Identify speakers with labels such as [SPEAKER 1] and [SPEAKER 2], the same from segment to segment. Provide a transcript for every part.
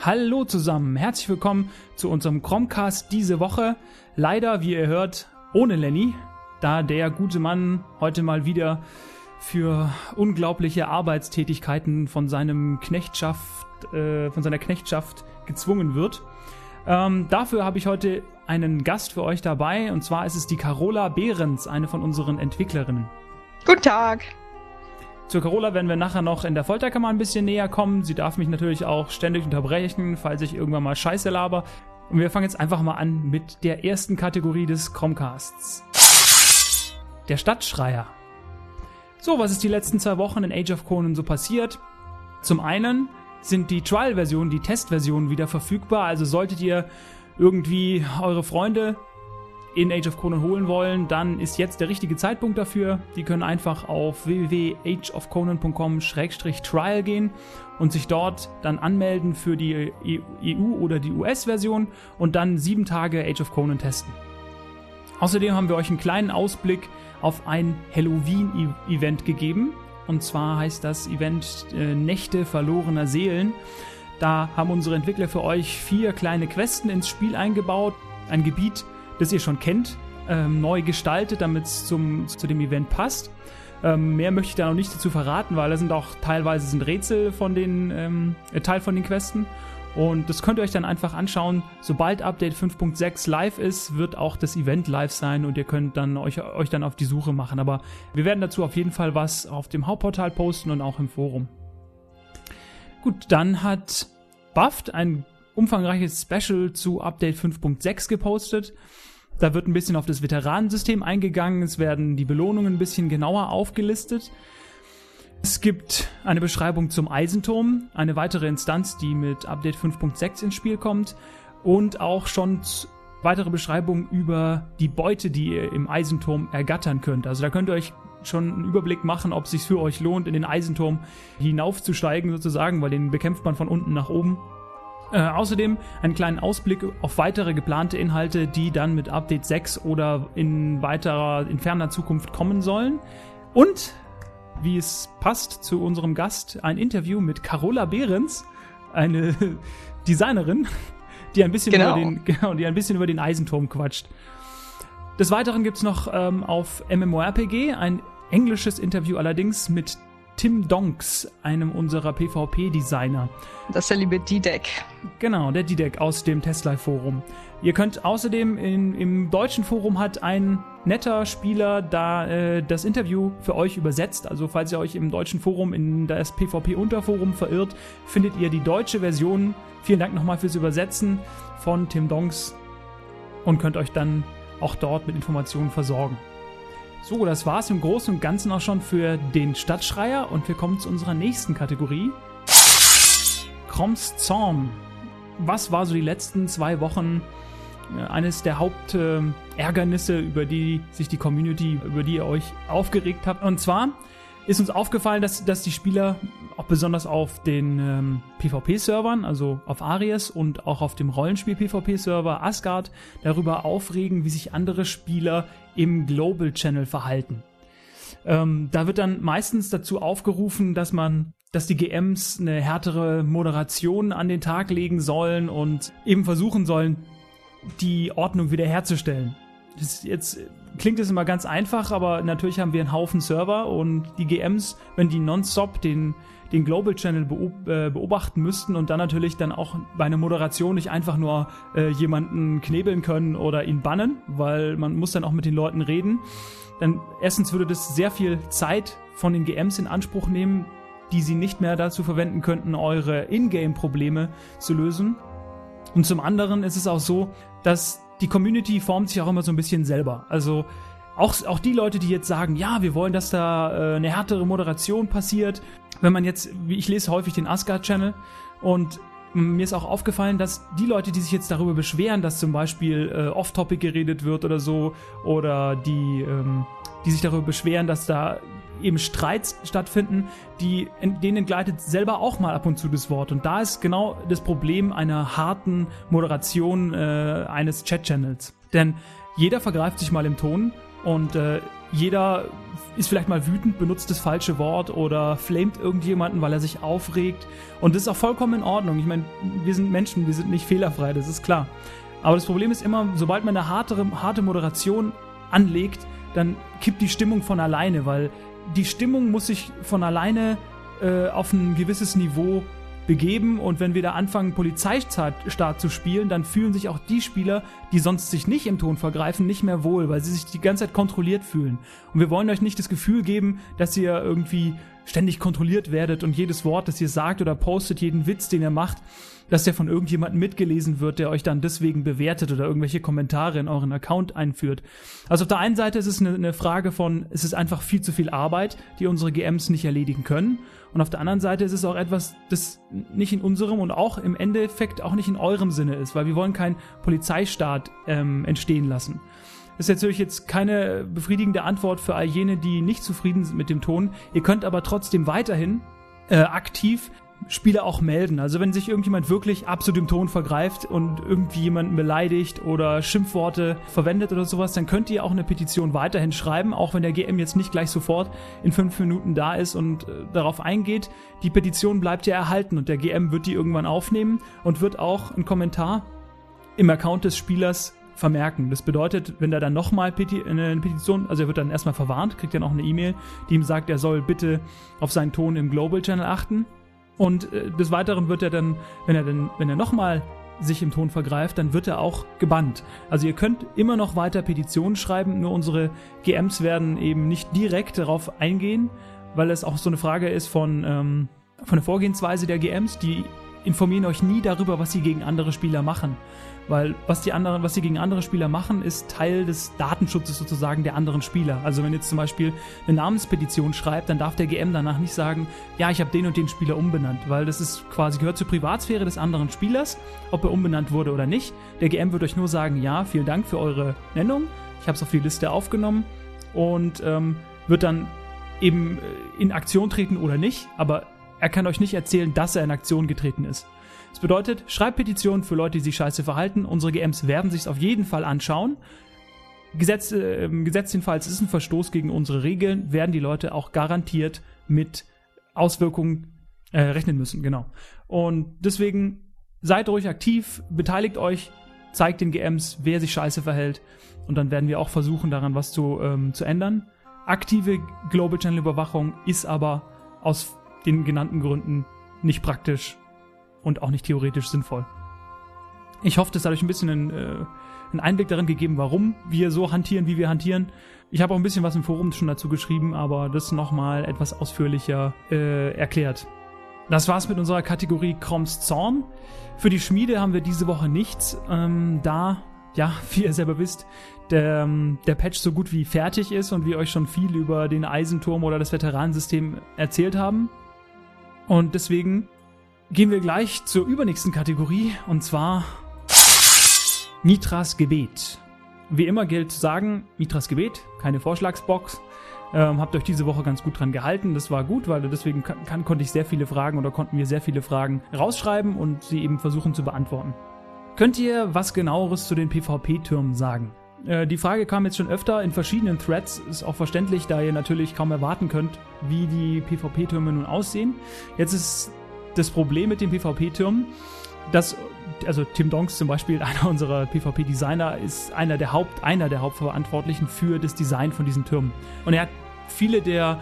[SPEAKER 1] Hallo zusammen, herzlich willkommen zu unserem Chromcast diese Woche. Leider, wie ihr hört, ohne Lenny, da der gute Mann heute mal wieder für unglaubliche Arbeitstätigkeiten von seiner Knechtschaft gezwungen wird. Dafür habe ich heute einen Gast für euch dabei, und zwar ist es die Carola Behrens, eine von unseren Entwicklerinnen.
[SPEAKER 2] Guten Tag.
[SPEAKER 1] Zur Carola werden wir nachher noch in der Folterkammer ein bisschen näher kommen. Sie darf mich natürlich auch ständig unterbrechen, falls ich irgendwann mal Scheiße laber. Und wir fangen jetzt einfach mal an mit der ersten Kategorie des Chromcasts. Der Stadtschreier. So, was ist die letzten 2 Wochen in Age of Conan so passiert? Zum einen sind die Trial-Versionen, die Testversionen wieder verfügbar. Also solltet ihr irgendwie eure Freunde in Age of Conan holen wollen, dann ist jetzt der richtige Zeitpunkt dafür. Die können einfach auf www.ageofconan.com/trial gehen und sich dort dann anmelden für die EU- oder die US-Version und dann 7 Tage Age of Conan testen. Außerdem haben wir euch einen kleinen Ausblick auf ein Halloween-Event gegeben. Und zwar heißt das Event Nächte verlorener Seelen. Da haben unsere Entwickler für euch 4 kleine Questen ins Spiel eingebaut. Ein Gebiet, das ihr schon kennt, neu gestaltet, damit es zu dem Event passt. Mehr möchte ich da noch nicht dazu verraten, weil da sind auch teilweise Rätsel Teil von den Questen. Und das könnt ihr euch dann einfach anschauen. Sobald Update 5.6 live ist, wird auch das Event live sein und ihr könnt dann euch dann auf die Suche machen. Aber wir werden dazu auf jeden Fall was auf dem Hauptportal posten und auch im Forum. Gut, dann hat Buffed ein umfangreiches Special zu Update 5.6 gepostet. Da wird ein bisschen auf das Veteranensystem eingegangen. Es werden die Belohnungen ein bisschen genauer aufgelistet. Es gibt eine Beschreibung zum Eisenturm, eine weitere Instanz, die mit Update 5.6 ins Spiel kommt, und auch schon weitere Beschreibungen über die Beute, die ihr im Eisenturm ergattern könnt. Also da könnt ihr euch schon einen Überblick machen, ob es sich für euch lohnt, in den Eisenturm hinaufzusteigen sozusagen, weil den bekämpft man von unten nach oben. Außerdem einen kleinen Ausblick auf weitere geplante Inhalte, die dann mit Update 6 oder in ferner Zukunft kommen sollen. Und, wie es passt zu unserem Gast, ein Interview mit Carola Behrens, eine Designerin, die ein bisschen über den Eisenturm quatscht. Des Weiteren gibt es noch auf MMORPG ein englisches Interview allerdings mit Tim Donks, einem unserer PvP-Designer.
[SPEAKER 2] Das ist der liebe D-Deck.
[SPEAKER 1] Genau, der D-Deck aus dem Testlife-Forum. Ihr könnt außerdem im deutschen Forum hat ein netter Spieler da das Interview für euch übersetzt. Also falls ihr euch im deutschen Forum in das PvP-Unterforum verirrt, findet ihr die deutsche Version. Vielen Dank nochmal fürs Übersetzen von Tim Donks und könnt euch dann auch dort mit Informationen versorgen. So, das war's im Großen und Ganzen auch schon für den Stadtschreier und wir kommen zu unserer nächsten Kategorie. Chroms Zorn. Was war so die letzten 2 Wochen eines der Hauptärgernisse, über die sich die Community, über die ihr euch aufgeregt habt? Und zwar ist uns aufgefallen, dass die Spieler auch besonders auf den PvP-Servern, also auf Aries und auch auf dem Rollenspiel-PvP-Server Asgard, darüber aufregen, wie sich andere Spieler im Global Channel verhalten. Da wird dann meistens dazu aufgerufen, dass die GMs eine härtere Moderation an den Tag legen sollen und eben versuchen sollen, die Ordnung wiederherzustellen. Jetzt klingt es immer ganz einfach, aber natürlich haben wir einen Haufen Server und die GMs, wenn die nonstop den Global Channel beobachten müssten und dann natürlich dann auch bei einer Moderation nicht einfach nur jemanden knebeln können oder ihn bannen, weil man muss dann auch mit den Leuten reden. Dann erstens würde das sehr viel Zeit von den GMs in Anspruch nehmen, die sie nicht mehr dazu verwenden könnten, eure Ingame-Probleme zu lösen. Und zum anderen ist es auch so, dass die Community formt sich auch immer so ein bisschen selber. Also auch die Leute, die jetzt sagen, ja, wir wollen, dass da eine härtere Moderation passiert. Wenn man jetzt, ich lese häufig den Asgard-Channel und mir ist auch aufgefallen, dass die Leute, die sich jetzt darüber beschweren, dass zum Beispiel off-topic geredet wird oder so, oder die sich darüber beschweren, dass da eben Streits stattfinden, denen entgleitet selber auch mal ab und zu das Wort. Und da ist genau das Problem einer harten Moderation eines Chat-Channels. Denn jeder vergreift sich mal im Ton und jeder ist vielleicht mal wütend, benutzt das falsche Wort oder flamet irgendjemanden, weil er sich aufregt. Und das ist auch vollkommen in Ordnung. Ich meine, wir sind Menschen, wir sind nicht fehlerfrei, das ist klar. Aber das Problem ist immer, sobald man eine harte Moderation anlegt, dann kippt die Stimmung von alleine, weil die Stimmung muss sich von alleine auf ein gewisses Niveau begeben, und wenn wir da anfangen, Polizeistaat zu spielen, dann fühlen sich auch die Spieler, die sonst sich nicht im Ton vergreifen, nicht mehr wohl, weil sie sich die ganze Zeit kontrolliert fühlen. Und wir wollen euch nicht das Gefühl geben, dass ihr irgendwie ständig kontrolliert werdet und jedes Wort, das ihr sagt oder postet, jeden Witz, den ihr macht, dass der von irgendjemandem mitgelesen wird, der euch dann deswegen bewertet oder irgendwelche Kommentare in euren Account einführt. Also auf der einen Seite ist es eine Frage von, es ist einfach viel zu viel Arbeit, die unsere GMs nicht erledigen können. Und auf der anderen Seite ist es auch etwas, das nicht in unserem und auch im Endeffekt auch nicht in eurem Sinne ist, weil wir wollen keinen Polizeistaat entstehen lassen. Das ist natürlich jetzt keine befriedigende Antwort für all jene, die nicht zufrieden sind mit dem Ton. Ihr könnt aber trotzdem weiterhin aktiv Spieler auch melden. Also wenn sich irgendjemand wirklich absolut im Ton vergreift und irgendwie jemanden beleidigt oder Schimpfworte verwendet oder sowas, dann könnt ihr auch eine Petition weiterhin schreiben, auch wenn der GM jetzt nicht gleich sofort in 5 Minuten da ist und darauf eingeht. Die Petition bleibt ja erhalten und der GM wird die irgendwann aufnehmen und wird auch einen Kommentar im Account des Spielers vermerken. Das bedeutet, wenn er dann nochmal eine Petition, also er wird dann erstmal verwarnt, kriegt dann auch eine E-Mail, die ihm sagt, er soll bitte auf seinen Ton im Global Channel achten. Und des Weiteren wird er dann, wenn er nochmal sich im Ton vergreift, dann wird er auch gebannt. Also ihr könnt immer noch weiter Petitionen schreiben, nur unsere GMs werden eben nicht direkt darauf eingehen, weil es auch so eine Frage ist von der Vorgehensweise der GMs, die informieren euch nie darüber, was sie gegen andere Spieler machen. Weil was sie gegen andere Spieler machen, ist Teil des Datenschutzes sozusagen der anderen Spieler. Also wenn jetzt zum Beispiel eine Namenspetition schreibt, dann darf der GM danach nicht sagen, ja, ich habe den und den Spieler umbenannt, weil das ist quasi gehört zur Privatsphäre des anderen Spielers, ob er umbenannt wurde oder nicht. Der GM wird euch nur sagen, ja, vielen Dank für eure Nennung, ich habe es auf die Liste aufgenommen und wird dann eben in Aktion treten oder nicht, aber er kann euch nicht erzählen, dass er in Aktion getreten ist. Das bedeutet, schreibt Petitionen für Leute, die sich scheiße verhalten. Unsere GMs werden sich auf jeden Fall anschauen. Gesetzt jedenfalls ist ein Verstoß gegen unsere Regeln, werden die Leute auch garantiert mit Auswirkungen rechnen müssen. Genau. Und deswegen seid ruhig aktiv, beteiligt euch, zeigt den GMs, wer sich scheiße verhält. Und dann werden wir auch versuchen, daran was zu ändern. Aktive Global Channel Überwachung ist aber aus den genannten Gründen nicht praktisch und auch nicht theoretisch sinnvoll. Ich hoffe, das hat euch ein bisschen einen Einblick darin gegeben, warum wir so hantieren, wie wir hantieren. Ich habe auch ein bisschen was im Forum schon dazu geschrieben, aber das nochmal etwas ausführlicher erklärt. Das war's mit unserer Kategorie Kroms Zorn. Für die Schmiede haben wir diese Woche nichts, da, ja, wie ihr selber wisst, der Patch so gut wie fertig ist und wir euch schon viel über den Eisenturm oder das Veteranensystem erzählt haben. Und deswegen gehen wir gleich zur übernächsten Kategorie, und zwar Mitras Gebet. Wie immer gilt zu sagen, Mitras Gebet, keine Vorschlagsbox. Habt euch diese Woche ganz gut dran gehalten, das war gut, weil deswegen konnten wir sehr viele Fragen rausschreiben und sie eben versuchen zu beantworten. Könnt ihr was Genaueres zu den PvP-Türmen sagen? Die Frage kam jetzt schon öfter in verschiedenen Threads, ist auch verständlich, da ihr natürlich kaum erwarten könnt, wie die PvP-Türme nun aussehen. Jetzt ist das Problem mit den PvP-Türmen, also Tim Donks zum Beispiel, einer unserer PvP-Designer, ist einer der Hauptverantwortlichen für das Design von diesen Türmen. Und er hat viele der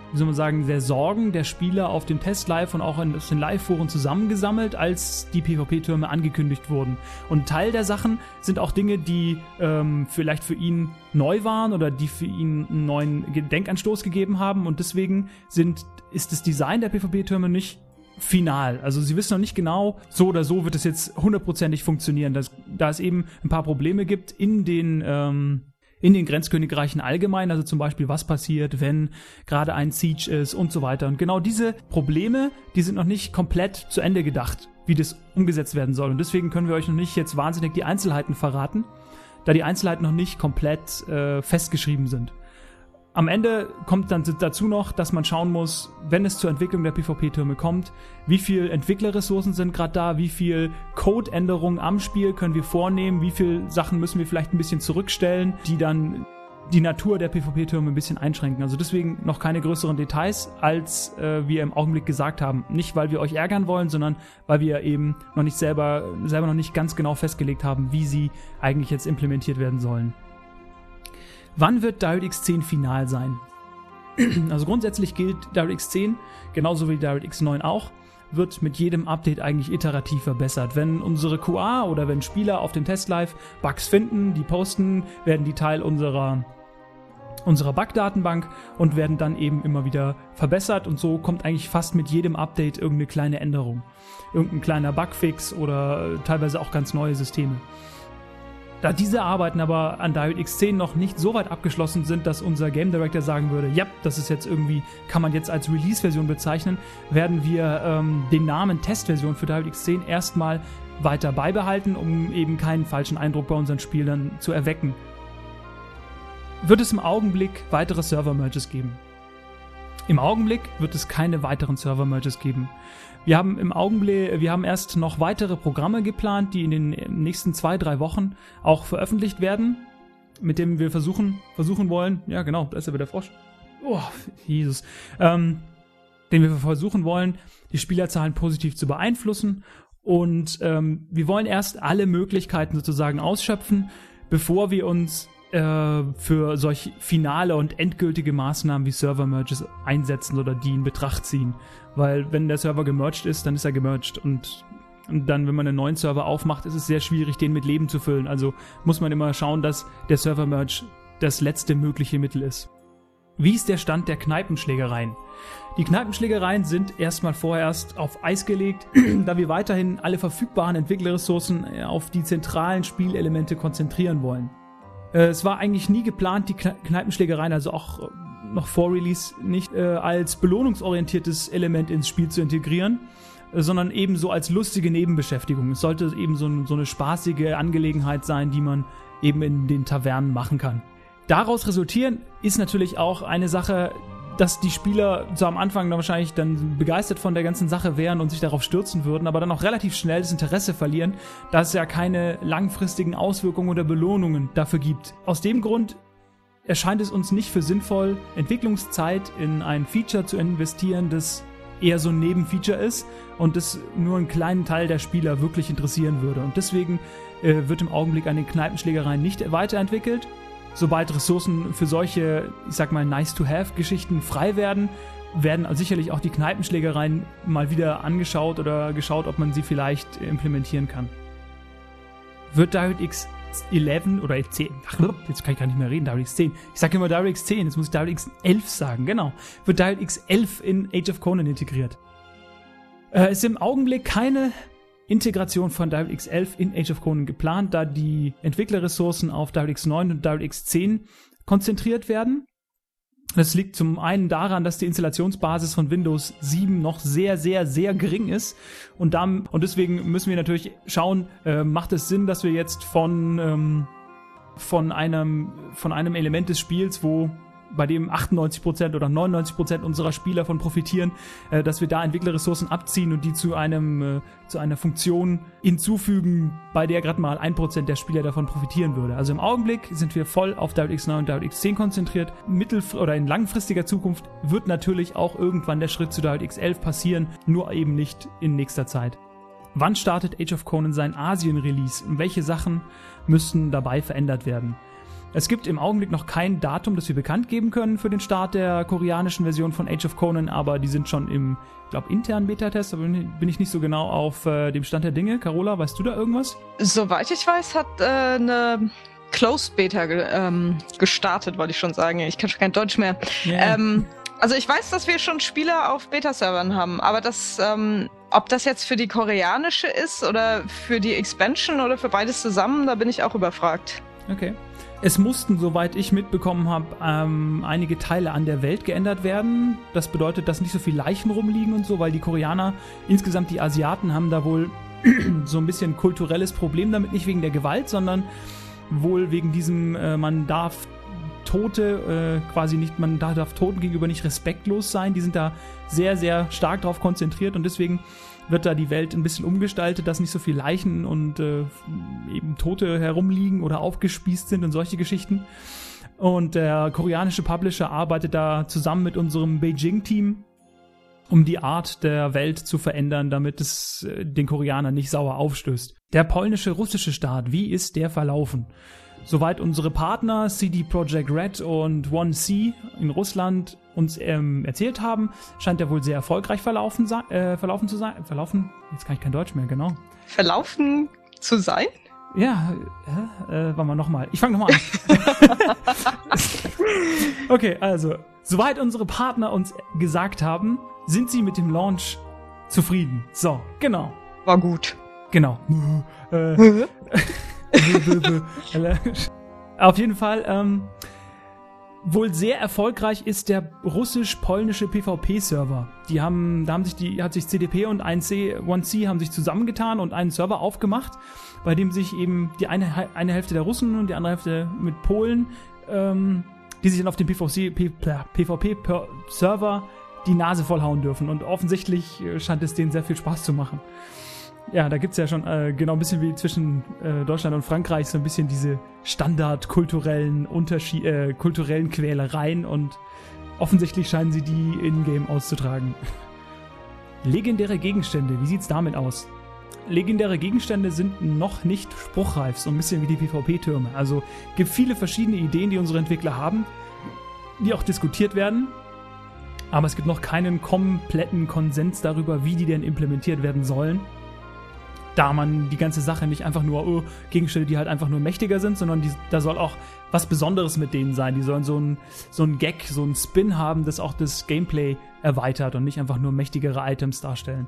[SPEAKER 1] Sorgen der Spieler auf dem Test-Live und auch in den Live-Foren zusammengesammelt, als die PvP-Türme angekündigt wurden. Und Teil der Sachen sind auch Dinge, die vielleicht für ihn neu waren oder die für ihn einen neuen Denkanstoß gegeben haben. Und deswegen ist das Design der PvP-Türme nicht final. Also sie wissen noch nicht genau, so oder so wird es jetzt 100%ig funktionieren, da es eben ein paar Probleme gibt in den Grenzkönigreichen allgemein, also zum Beispiel, was passiert, wenn gerade ein Siege ist und so weiter. Und genau diese Probleme, die sind noch nicht komplett zu Ende gedacht, wie das umgesetzt werden soll. Und deswegen können wir euch noch nicht jetzt wahnsinnig die Einzelheiten verraten, da die Einzelheiten noch nicht komplett festgeschrieben sind. Am Ende kommt dann dazu noch, dass man schauen muss, wenn es zur Entwicklung der PvP-Türme kommt, wie viel Entwicklerressourcen sind gerade da, wie viel Codeänderungen am Spiel können wir vornehmen, wie viele Sachen müssen wir vielleicht ein bisschen zurückstellen, die dann die Natur der PvP-Türme ein bisschen einschränken. Also deswegen noch keine größeren Details, als wir im Augenblick gesagt haben. Nicht, weil wir euch ärgern wollen, sondern weil wir eben noch nicht selber noch nicht ganz genau festgelegt haben, wie sie eigentlich jetzt implementiert werden sollen. Wann wird DirectX 10 final sein? Also grundsätzlich gilt DirectX 10, genauso wie DirectX 9 auch, wird mit jedem Update eigentlich iterativ verbessert. Wenn unsere QA oder wenn Spieler auf dem Testlive Bugs finden, die posten, werden die Teil unserer Bug-Datenbank und werden dann eben immer wieder verbessert, und so kommt eigentlich fast mit jedem Update irgendeine kleine Änderung. Irgendein kleiner Bugfix oder teilweise auch ganz neue Systeme. Da diese Arbeiten aber an DirectX 10 noch nicht so weit abgeschlossen sind, dass unser Game Director sagen würde, ja, das ist jetzt irgendwie, kann man jetzt als Release-Version bezeichnen, werden wir den Namen Testversion für DirectX 10 erstmal weiter beibehalten, um eben keinen falschen Eindruck bei unseren Spielern zu erwecken. Wird es im Augenblick weitere Server-Merges geben? Im Augenblick wird es keine weiteren Server-Merges geben. Wir haben erst noch weitere Programme geplant, die in den nächsten 2-3 Wochen auch veröffentlicht werden, mit denen wir versuchen wollen, ja genau, da ist ja wieder der Frosch, oh, Jesus, den wir versuchen wollen, die Spielerzahlen positiv zu beeinflussen, und wir wollen erst alle Möglichkeiten sozusagen ausschöpfen, bevor wir uns für solche finale und endgültige Maßnahmen wie Server-Merges einsetzen oder die in Betracht ziehen. Weil wenn der Server gemerged ist, dann ist er gemerged, und dann, wenn man einen neuen Server aufmacht, ist es sehr schwierig, den mit Leben zu füllen. Also muss man immer schauen, dass der Server-Merge das letzte mögliche Mittel ist. Wie ist der Stand der Kneipenschlägereien? Die Kneipenschlägereien sind erstmal vorerst auf Eis gelegt, da wir weiterhin alle verfügbaren Entwicklerressourcen auf die zentralen Spielelemente konzentrieren wollen. Es war eigentlich nie geplant, die Kneipenschlägereien, also auch noch vor Release, nicht als belohnungsorientiertes Element ins Spiel zu integrieren, sondern eben so als lustige Nebenbeschäftigung. Es sollte eben so eine spaßige Angelegenheit sein, die man eben in den Tavernen machen kann. Daraus resultieren ist natürlich auch eine Sache, dass die Spieler so am Anfang wahrscheinlich dann begeistert von der ganzen Sache wären und sich darauf stürzen würden, aber dann auch relativ schnell das Interesse verlieren, da es ja keine langfristigen Auswirkungen oder Belohnungen dafür gibt. Aus dem Grund erscheint es uns nicht für sinnvoll, Entwicklungszeit in ein Feature zu investieren, das eher so ein Nebenfeature ist und das nur einen kleinen Teil der Spieler wirklich interessieren würde. Und deswegen wird im Augenblick an den Kneipenschlägereien nicht weiterentwickelt. Sobald Ressourcen für solche, ich sag mal, nice-to-have-Geschichten frei werden sicherlich auch die Kneipenschlägereien mal wieder angeschaut oder geschaut, ob man sie vielleicht implementieren kann. Wird DirectX 11 oder 10, jetzt kann ich gar nicht mehr reden, DirectX 10. Ich sage immer DirectX 10, jetzt muss ich DirectX 11 sagen, genau. Wird DirectX 11 in Age of Conan integriert? Ist im Augenblick keine Integration von DirectX 11 in Age of Conan geplant, da die Entwicklerressourcen auf DirectX 9 und DirectX 10 konzentriert werden. Das liegt zum einen daran, dass die Installationsbasis von Windows 7 noch sehr, sehr, sehr gering ist, und deswegen müssen wir natürlich schauen, macht es Sinn, dass wir jetzt von einem Element des Spiels, bei dem 98% oder 99% unserer Spieler von profitieren, dass wir da Entwicklerressourcen abziehen und die zu einer Funktion hinzufügen, bei der gerade mal 1% der Spieler davon profitieren würde. Also im Augenblick sind wir voll auf DirectX 9 und DirectX 10 konzentriert. Oder in langfristiger Zukunft wird natürlich auch irgendwann der Schritt zu DirectX 11 passieren, nur eben nicht in nächster Zeit. Wann startet Age of Conan sein Asien-Release und welche Sachen müssten dabei verändert werden? Es gibt im Augenblick noch kein Datum, das wir bekannt geben können für den Start der koreanischen Version von Age of Conan, aber die sind schon im, internen Beta-Test, aber bin ich nicht so genau auf dem Stand der Dinge. Carola, weißt du da irgendwas?
[SPEAKER 2] Soweit ich weiß, hat eine Closed Beta gestartet, wollte ich schon sagen. Ich kann schon kein Deutsch mehr. Yeah. Also ich weiß, dass wir schon Spieler auf Beta-Servern haben, aber ob das jetzt für die koreanische ist oder für die Expansion oder für beides zusammen, da bin ich auch überfragt.
[SPEAKER 1] Okay. Es mussten, soweit ich mitbekommen habe, einige Teile an der Welt geändert werden. Das bedeutet, dass nicht so viele Leichen rumliegen und so, weil die Koreaner, insgesamt die Asiaten, haben da wohl so ein bisschen kulturelles Problem damit, nicht wegen der Gewalt, sondern wohl wegen diesem, man darf Toten gegenüber nicht respektlos sein. Die sind da sehr, sehr stark drauf konzentriert, und deswegen wird da die Welt ein bisschen umgestaltet, dass nicht so viele Leichen und eben Tote herumliegen oder aufgespießt sind und solche Geschichten. Und der koreanische Publisher arbeitet da zusammen mit unserem Beijing-Team, um die Art der Welt zu verändern, damit es den Koreanern nicht sauer aufstößt. Der polnische-russische Staat, wie ist der verlaufen? Soweit unsere Partner CD Projekt Red und 1C in Russland uns erzählt haben, scheint er wohl sehr erfolgreich verlaufen zu sein. Verlaufen? Jetzt kann ich kein Deutsch mehr, genau.
[SPEAKER 2] Verlaufen zu sein?
[SPEAKER 1] Ja, warte mal nochmal. Ich fange nochmal an. Okay, also, soweit unsere Partner uns gesagt haben, sind sie mit dem Launch zufrieden. So, genau.
[SPEAKER 2] War gut.
[SPEAKER 1] Genau. Auf jeden Fall, wohl sehr erfolgreich ist der russisch-polnische PvP-Server. Hat sich CDP und 1C haben sich zusammengetan und einen Server aufgemacht, bei dem sich eben die eine Hälfte der Russen und die andere Hälfte mit Polen, die sich dann auf dem PvP-Server die Nase vollhauen dürfen. Und offensichtlich scheint es denen sehr viel Spaß zu machen. Ja, da gibt's ja schon genau ein bisschen wie zwischen Deutschland und Frankreich so ein bisschen diese standardkulturellen kulturellen Quälereien und offensichtlich scheinen sie die in-game auszutragen. Legendäre Gegenstände, wie sieht's damit aus? Legendäre Gegenstände sind noch nicht spruchreif, so ein bisschen wie die PvP-Türme. Also gibt viele verschiedene Ideen, die unsere Entwickler haben, die auch diskutiert werden. Aber es gibt noch keinen kompletten Konsens darüber, wie die denn implementiert werden sollen. Da man die ganze Sache nicht einfach nur Gegenstände, die halt einfach nur mächtiger sind, sondern da soll auch was Besonderes mit denen sein. Die sollen so ein Gag, so ein Spin haben, das auch das Gameplay erweitert und nicht einfach nur mächtigere Items darstellen.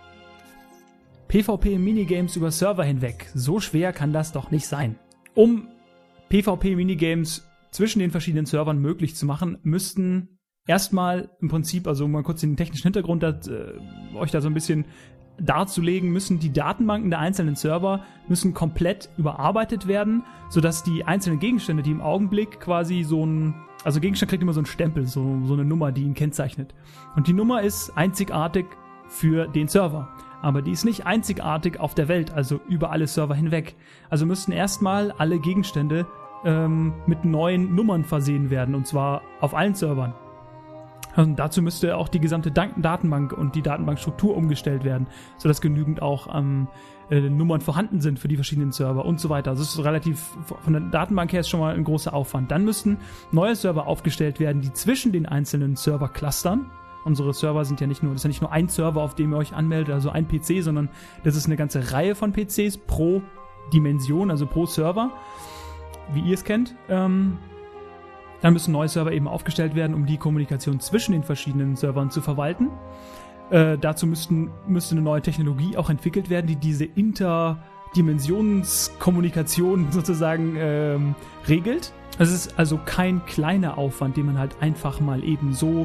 [SPEAKER 1] PvP-Minigames über Server hinweg. So schwer kann das doch nicht sein. Um PvP-Minigames zwischen den verschiedenen Servern möglich zu machen, müssten erstmal im Prinzip, also um mal kurz den technischen Hintergrund euch da so ein bisschen darzulegen, müssen die Datenbanken der einzelnen Server müssen komplett überarbeitet werden, sodass die einzelnen Gegenstände, die im Augenblick quasi also Gegenstand kriegt immer so einen Stempel, so eine Nummer, die ihn kennzeichnet. Und die Nummer ist einzigartig für den Server. Aber die ist nicht einzigartig auf der Welt, also über alle Server hinweg. Also müssten erstmal alle Gegenstände mit neuen Nummern versehen werden, und zwar auf allen Servern. Und dazu müsste auch die gesamte Datenbank und die Datenbankstruktur umgestellt werden, sodass genügend auch Nummern vorhanden sind für die verschiedenen Server und so weiter. Also es ist relativ, von der Datenbank her ist schon mal ein großer Aufwand. Dann müssten neue Server aufgestellt werden, die zwischen den einzelnen Server clustern. Unsere Server sind ja nicht nur ein Server, auf dem ihr euch anmeldet, also ein PC, sondern das ist eine ganze Reihe von PCs pro Dimension, also pro Server, wie ihr es kennt. Dann müssen neue Server eben aufgestellt werden, um die Kommunikation zwischen den verschiedenen Servern zu verwalten. Dazu müsste eine neue Technologie auch entwickelt werden, die diese Interdimensionskommunikation sozusagen regelt. Es ist also kein kleiner Aufwand, den man halt einfach mal eben so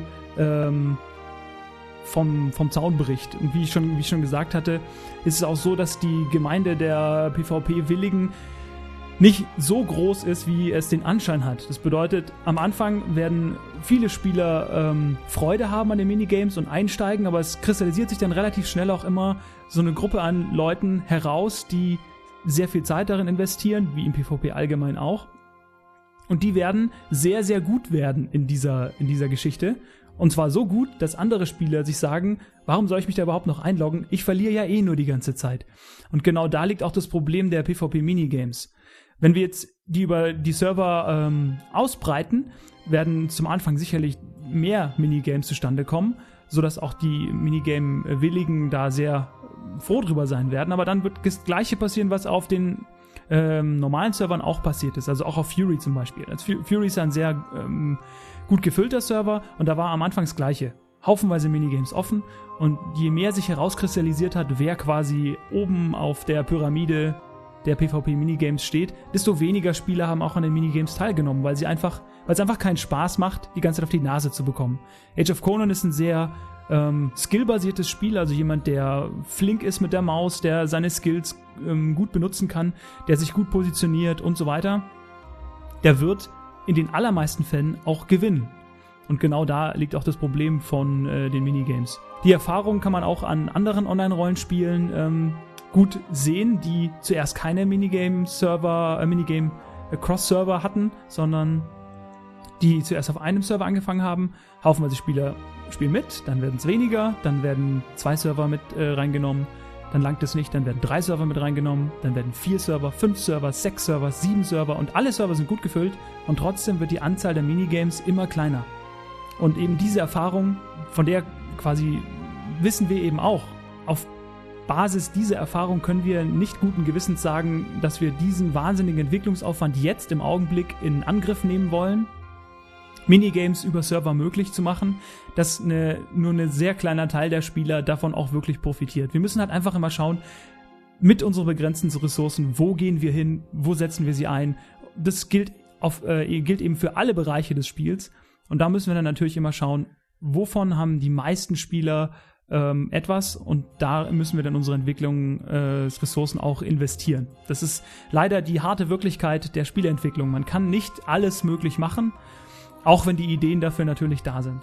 [SPEAKER 1] vom Zaun bricht. Und wie ich schon gesagt hatte, ist es auch so, dass die Gemeinde der PvP-Willigen nicht so groß ist, wie es den Anschein hat. Das bedeutet, am Anfang werden viele Spieler Freude haben an den Minigames und einsteigen, aber es kristallisiert sich dann relativ schnell auch immer so eine Gruppe an Leuten heraus, die sehr viel Zeit darin investieren, wie im PvP allgemein auch. Und die werden sehr, sehr gut werden in dieser Geschichte. Und zwar so gut, dass andere Spieler sich sagen, warum soll ich mich da überhaupt noch einloggen? Ich verliere ja eh nur die ganze Zeit. Und genau da liegt auch das Problem der PvP-Minigames. Wenn wir jetzt die über die Server ausbreiten, werden zum Anfang sicherlich mehr Minigames zustande kommen, sodass auch die Minigame-Willigen da sehr froh drüber sein werden. Aber dann wird das Gleiche passieren, was auf den normalen Servern auch passiert ist, also auch auf Fury zum Beispiel. Also Fury ist ein sehr gut gefüllter Server und da war am Anfang das Gleiche. Haufenweise Minigames offen und je mehr sich herauskristallisiert hat, wer quasi oben auf der Pyramide der PvP-Minigames steht, desto weniger Spieler haben auch an den Minigames teilgenommen, weil es einfach keinen Spaß macht, die ganze Zeit auf die Nase zu bekommen. Age of Conan ist ein sehr skillbasiertes Spiel, also jemand, der flink ist mit der Maus, der seine Skills gut benutzen kann, der sich gut positioniert und so weiter, der wird in den allermeisten Fällen auch gewinnen. Und genau da liegt auch das Problem von den Minigames. Die Erfahrung kann man auch an anderen Online-Rollenspielen gut sehen, die zuerst keine Minigame-Cross-Server hatten, sondern die zuerst auf einem Server angefangen haben. Haufenweise Spieler spielen mit, dann werden es weniger, dann werden 2 Server mit reingenommen, dann langt es nicht, dann werden 3 Server mit reingenommen, dann werden 4 Server, 5 Server, 6 Server, 7 Server und alle Server sind gut gefüllt und trotzdem wird die Anzahl der Minigames immer kleiner. Und eben diese Erfahrung, von der quasi wissen wir eben auch, auf Basis dieser Erfahrung können wir nicht guten Gewissens sagen, dass wir diesen wahnsinnigen Entwicklungsaufwand jetzt im Augenblick in Angriff nehmen wollen, Minigames über Server möglich zu machen, dass nur ein sehr kleiner Teil der Spieler davon auch wirklich profitiert. Wir müssen halt einfach immer schauen, mit unseren begrenzten Ressourcen, wo gehen wir hin, wo setzen wir sie ein. Das gilt eben für alle Bereiche des Spiels. Und da müssen wir dann natürlich immer schauen, wovon haben die meisten Spieler etwas, und da müssen wir dann unsere Entwicklungsressourcen auch investieren. Das ist leider die harte Wirklichkeit der Spieleentwicklung. Man kann nicht alles möglich machen, auch wenn die Ideen dafür natürlich da sind.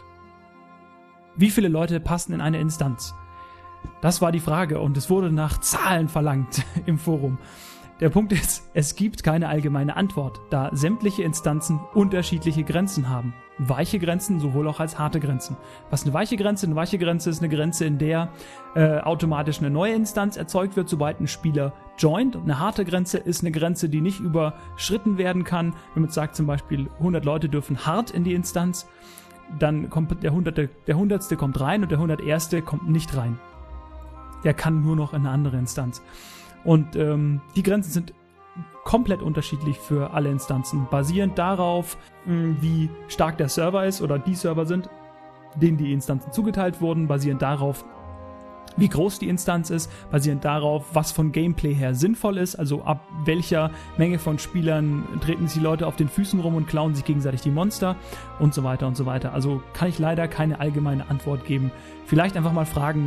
[SPEAKER 1] Wie viele Leute passen in eine Instanz? Das war die Frage und es wurde nach Zahlen verlangt im Forum. Der Punkt ist, es gibt keine allgemeine Antwort, da sämtliche Instanzen unterschiedliche Grenzen haben. Weiche Grenzen sowohl auch als harte Grenzen. Was eine weiche Grenze? Eine weiche Grenze ist eine Grenze, in der automatisch eine neue Instanz erzeugt wird, sobald ein Spieler joint. Eine harte Grenze ist eine Grenze, die nicht überschritten werden kann. Wenn man sagt zum Beispiel, 100 Leute dürfen hart in die Instanz, dann kommt der Hundertste kommt rein und der 101. kommt nicht rein. Der kann nur noch in eine andere Instanz. Und die Grenzen sind komplett unterschiedlich für alle Instanzen, basierend darauf, wie stark der Server ist oder die Server sind, denen die Instanzen zugeteilt wurden, basierend darauf, wie groß die Instanz ist, basierend darauf, was von Gameplay her sinnvoll ist, also ab welcher Menge von Spielern treten sich die Leute auf den Füßen rum und klauen sich gegenseitig die Monster und so weiter und so weiter. Also kann ich leider keine allgemeine Antwort geben. Vielleicht einfach mal fragen,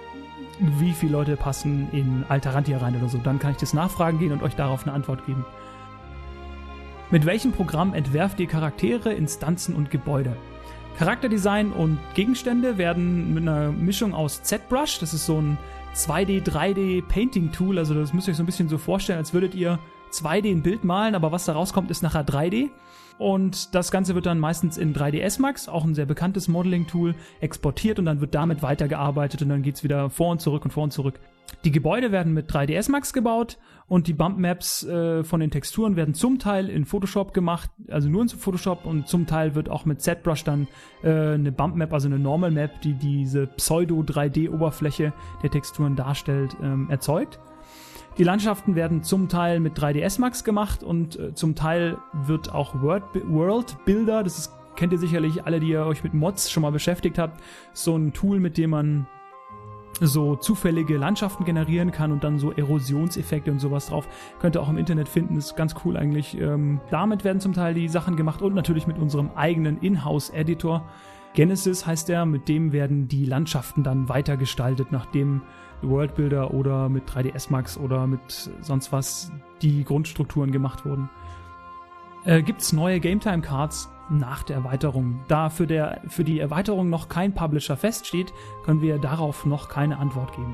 [SPEAKER 1] wie viele Leute passen in Altarantia rein oder so. Dann kann ich das nachfragen gehen und euch darauf eine Antwort geben. Mit welchem Programm entwerft ihr Charaktere, Instanzen und Gebäude? Charakterdesign und Gegenstände werden mit einer Mischung aus ZBrush, das ist so ein 2D, 3D Painting Tool, also das müsst ihr euch so ein bisschen so vorstellen, als würdet ihr 2D ein Bild malen, aber was da rauskommt, ist nachher 3D. Und das Ganze wird dann meistens in 3ds Max, auch ein sehr bekanntes Modeling-Tool, exportiert und dann wird damit weitergearbeitet und dann geht's wieder vor und zurück und vor und zurück. Die Gebäude werden mit 3ds Max gebaut und die Bump-Maps von den Texturen werden zum Teil in Photoshop gemacht, also nur in Photoshop, und zum Teil wird auch mit ZBrush dann eine Bump-Map, also eine Normal-Map, die diese Pseudo-3D-Oberfläche der Texturen darstellt, erzeugt. Die Landschaften werden zum Teil mit 3ds Max gemacht und zum Teil wird auch World Builder, kennt ihr sicherlich alle, die ihr euch mit Mods schon mal beschäftigt habt, so ein Tool, mit dem man so zufällige Landschaften generieren kann und dann so Erosionseffekte und sowas drauf. Könnt ihr auch im Internet finden, ist ganz cool eigentlich. Damit werden zum Teil die Sachen gemacht und natürlich mit unserem eigenen Inhouse-Editor. Genesis heißt der, mit dem werden die Landschaften dann weitergestaltet, nachdem Worldbuilder oder mit 3ds Max oder mit sonst was die Grundstrukturen gemacht wurden. Gibt es neue Gametime Cards nach der Erweiterung? Da für die Erweiterung noch kein Publisher feststeht, können wir darauf noch keine Antwort geben.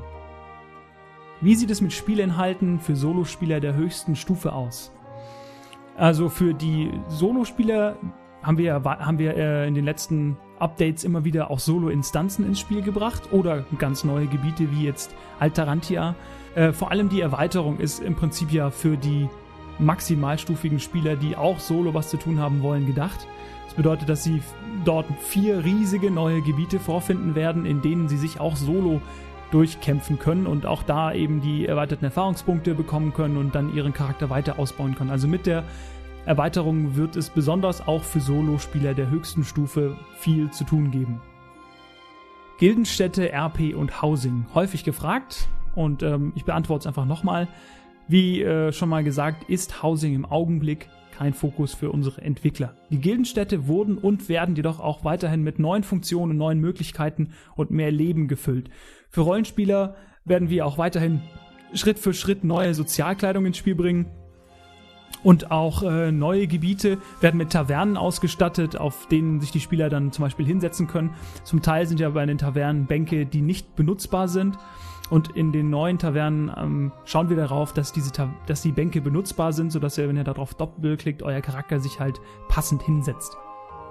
[SPEAKER 1] Wie sieht es mit Spielinhalten für Solospieler der höchsten Stufe aus? Also für die Solospieler haben wir in den letzten Updates immer wieder auch Solo-Instanzen ins Spiel gebracht oder ganz neue Gebiete wie jetzt Altarantia. Vor allem die Erweiterung ist im Prinzip ja für die maximalstufigen Spieler, die auch Solo was zu tun haben wollen, gedacht. Das bedeutet, dass sie dort 4 riesige neue Gebiete vorfinden werden, in denen sie sich auch Solo durchkämpfen können und auch da eben die erweiterten Erfahrungspunkte bekommen können und dann ihren Charakter weiter ausbauen können. Also mit der Erweiterung wird es besonders auch für Solo-Spieler der höchsten Stufe viel zu tun geben. Gildenstädte, RP und Housing. Häufig gefragt und ich beantworte es einfach nochmal. Wie schon mal gesagt, ist Housing im Augenblick kein Fokus für unsere Entwickler. Die Gildenstädte wurden und werden jedoch auch weiterhin mit neuen Funktionen, neuen Möglichkeiten und mehr Leben gefüllt. Für Rollenspieler werden wir auch weiterhin Schritt für Schritt neue Sozialkleidung ins Spiel bringen. Und auch neue Gebiete werden mit Tavernen ausgestattet, auf denen sich die Spieler dann zum Beispiel hinsetzen können. Zum Teil sind ja bei den Tavernen Bänke, die nicht benutzbar sind. Und in den neuen Tavernen schauen wir darauf, dass die Bänke benutzbar sind, sodass ihr, wenn ihr darauf doppelklickt, euer Charakter sich halt passend hinsetzt.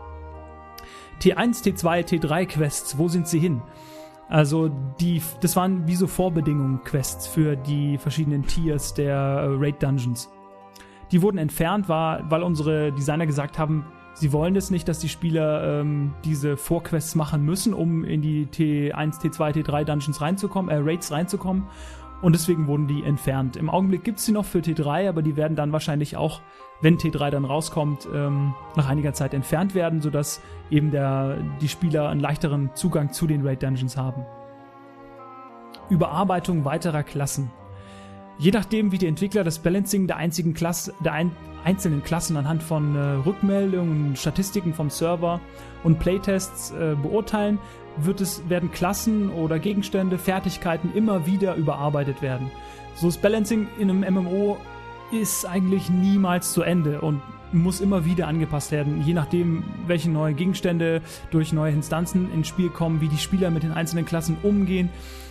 [SPEAKER 1] T1, T2, T3 Quests, wo sind sie hin? Also das waren wie so Vorbedingungen-Quests für die verschiedenen Tiers der Raid-Dungeons. Die wurden entfernt, weil unsere Designer gesagt haben, sie wollen es nicht, dass die Spieler diese Vorquests machen müssen, um in die T1, T2, T3 Dungeons Raids reinzukommen. Und deswegen wurden die entfernt. Im Augenblick gibt es sie noch für T3, aber die werden dann wahrscheinlich auch, wenn T3 dann rauskommt, nach einiger Zeit entfernt werden, sodass eben die Spieler einen leichteren Zugang zu den Raid-Dungeons haben. Überarbeitung weiterer Klassen. Je nachdem, wie die Entwickler das Balancing der einzelnen Klassen anhand von Rückmeldungen, Statistiken vom Server und Playtests beurteilen, werden Klassen oder Gegenstände, Fertigkeiten immer wieder überarbeitet werden. So das Balancing in einem MMO ist eigentlich niemals zu Ende und muss immer wieder angepasst werden, je nachdem, welche neue Gegenstände durch neue Instanzen ins Spiel kommen, wie die Spieler mit den einzelnen Klassen umgehen,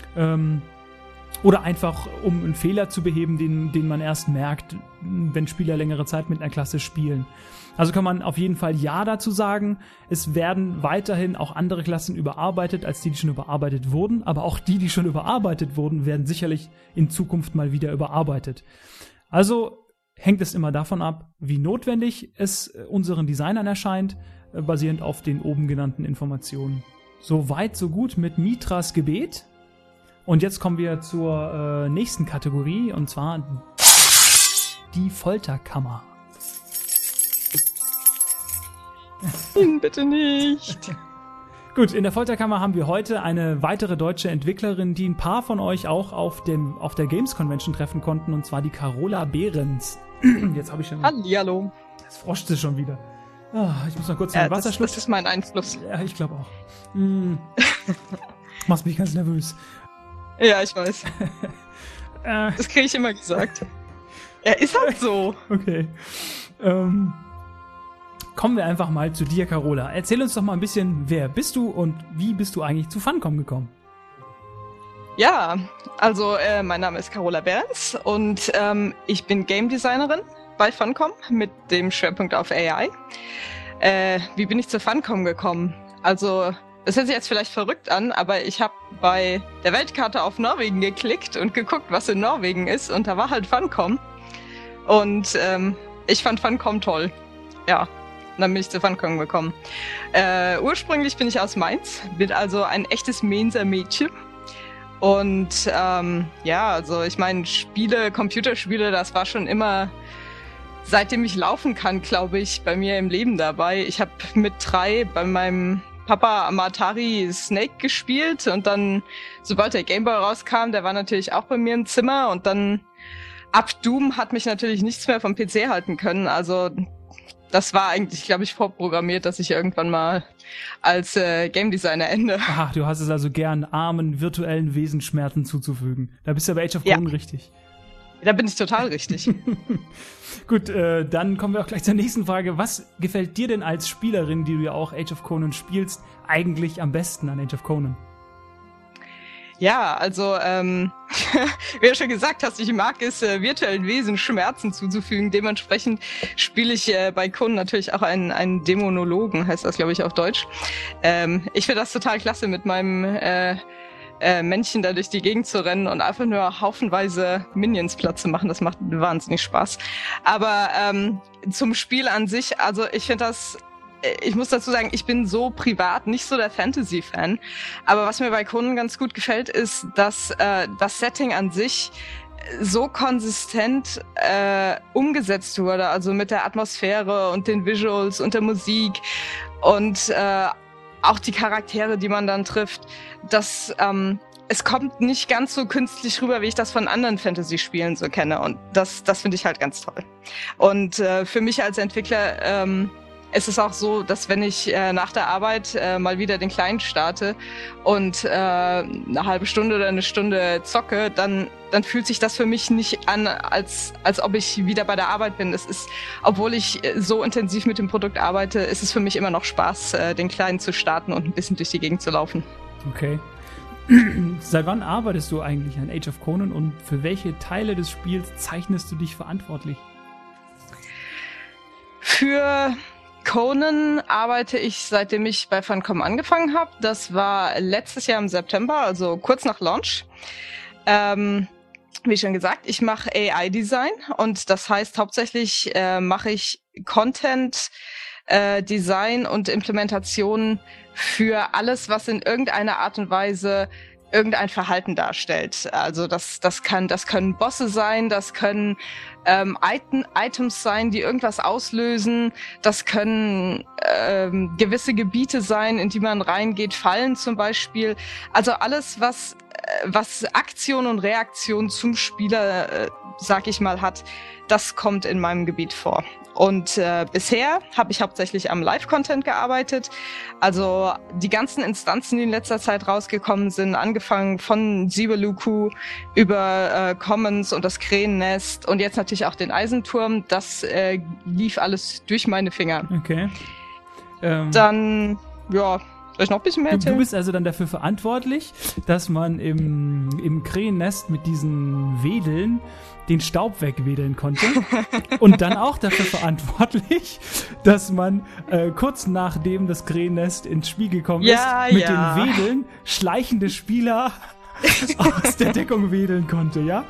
[SPEAKER 1] oder einfach, um einen Fehler zu beheben, den man erst merkt, wenn Spieler längere Zeit mit einer Klasse spielen. Also kann man auf jeden Fall Ja dazu sagen. Es werden weiterhin auch andere Klassen überarbeitet, als die schon überarbeitet wurden. Aber auch die schon überarbeitet wurden, werden sicherlich in Zukunft mal wieder überarbeitet. Also hängt es immer davon ab, wie notwendig es unseren Designern erscheint, basierend auf den oben genannten Informationen. So weit, so gut mit Mithras Gebet. Und jetzt kommen wir zur nächsten Kategorie, und zwar die Folterkammer.
[SPEAKER 2] Bitte nicht.
[SPEAKER 1] Gut, in der Folterkammer haben wir heute eine weitere deutsche Entwicklerin, die ein paar von euch auch auf der Games Convention treffen konnten, und zwar die Carola Behrens. Jetzt habe ich schon...
[SPEAKER 2] Hallihallo.
[SPEAKER 1] Das froscht es schon wieder. Ich muss noch kurz den Wasser schlucken.
[SPEAKER 2] Das ist mein Einfluss.
[SPEAKER 1] Ja, ich glaube auch. Machst mich ganz nervös.
[SPEAKER 2] Ja, ich weiß. Das kriege ich immer gesagt. Er ist halt so.
[SPEAKER 1] Okay. Kommen wir einfach mal zu dir, Carola. Erzähl uns doch mal ein bisschen, wer bist du und wie bist du eigentlich zu Funcom gekommen?
[SPEAKER 2] Ja, also mein Name ist Carola Behrens und ich bin Game Designerin bei Funcom mit dem Schwerpunkt auf AI. Wie bin ich zu Funcom gekommen? Also, das hört sich jetzt vielleicht verrückt an, aber ich habe bei der Weltkarte auf Norwegen geklickt und geguckt, was in Norwegen ist, und da war halt Funcom. Und ich fand Funcom toll. Ja, und dann bin ich zu Funcom gekommen. Ursprünglich bin ich aus Mainz, bin also ein echtes Mainzer Mädchen. Und ja, also ich meine, Computerspiele, das war schon immer, seitdem ich laufen kann, glaube ich, bei mir im Leben dabei. Ich habe mit 3 bei meinem Papa am Atari Snake gespielt, und dann, sobald der Gameboy rauskam, der war natürlich auch bei mir im Zimmer, und dann ab Doom hat mich natürlich nichts mehr vom PC halten können. Also das war eigentlich, glaube ich, vorprogrammiert, dass ich irgendwann mal als Game Designer ende.
[SPEAKER 1] Ach, du hast es also gern, armen virtuellen Wesen Schmerzen zuzufügen. Da bist du bei Age of Conan richtig.
[SPEAKER 2] Da bin ich total richtig.
[SPEAKER 1] Gut, dann kommen wir auch gleich zur nächsten Frage. Was gefällt dir denn als Spielerin, die du ja auch Age of Conan spielst, eigentlich am besten an Age of Conan?
[SPEAKER 2] Ja, also, wie du schon gesagt hast, ich mag es, virtuellen Wesen Schmerzen zuzufügen. Dementsprechend spiele ich bei Conan natürlich auch einen Dämonologen, heißt das, glaube ich, auf Deutsch. Ich finde das total klasse, mit meinem Männchen da durch die Gegend zu rennen und einfach nur haufenweise Minions Platz zu machen. Das macht wahnsinnig Spaß. Aber zum Spiel an sich, also ich muss dazu sagen, ich bin so privat nicht so der Fantasy-Fan. Aber was mir bei Conan ganz gut gefällt, ist, dass das Setting an sich so konsistent umgesetzt wurde. Also mit der Atmosphäre und den Visuals und der Musik und auch die Charaktere, die man dann trifft, dass es kommt nicht ganz so künstlich rüber, wie ich das von anderen Fantasy-Spielen so kenne. Und das finde ich halt ganz toll. Und für mich als Entwickler ist es auch so, dass wenn ich nach der Arbeit mal wieder den Client starte und eine halbe Stunde oder eine Stunde zocke, dann fühlt sich das für mich nicht an, als ob ich wieder bei der Arbeit bin. Es ist, obwohl ich so intensiv mit dem Produkt arbeite, ist es für mich immer noch Spaß, den Client zu starten und ein bisschen durch die Gegend zu laufen.
[SPEAKER 1] Okay. Seit wann arbeitest du eigentlich an Age of Conan und für welche Teile des Spiels zeichnest du dich verantwortlich?
[SPEAKER 2] Für Conan arbeite ich, seitdem ich bei Funcom angefangen habe. Das war letztes Jahr im September, also kurz nach Launch. Wie schon gesagt, ich mache AI-Design und das heißt hauptsächlich mache ich Content, Design und Implementation für alles, was in irgendeiner Art und Weise irgendein Verhalten darstellt. Also das können Bosse sein, das können Items sein, die irgendwas auslösen, das können gewisse Gebiete sein, in die man reingeht, Fallen zum Beispiel. Also alles, was Aktion und Reaktion zum Spieler, sag ich mal, hat, das kommt in meinem Gebiet vor. Und bisher habe ich hauptsächlich am Live-Content gearbeitet. Also die ganzen Instanzen, die in letzter Zeit rausgekommen sind, angefangen von Sibeluku über Commons und das Krähennest und jetzt natürlich auch den Eisenturm, das lief alles durch meine Finger.
[SPEAKER 1] Okay.
[SPEAKER 2] Dann, ja, soll ich noch ein bisschen mehr erzählen?
[SPEAKER 1] Du bist also dann dafür verantwortlich, dass man im Krähennest mit diesen Wedeln den Staub wegwedeln konnte und dann auch dafür verantwortlich, dass man kurz nachdem das Krähennest ins Spiel gekommen ist, mit den Wedeln schleichende Spieler aus der Deckung wedeln konnte, ja?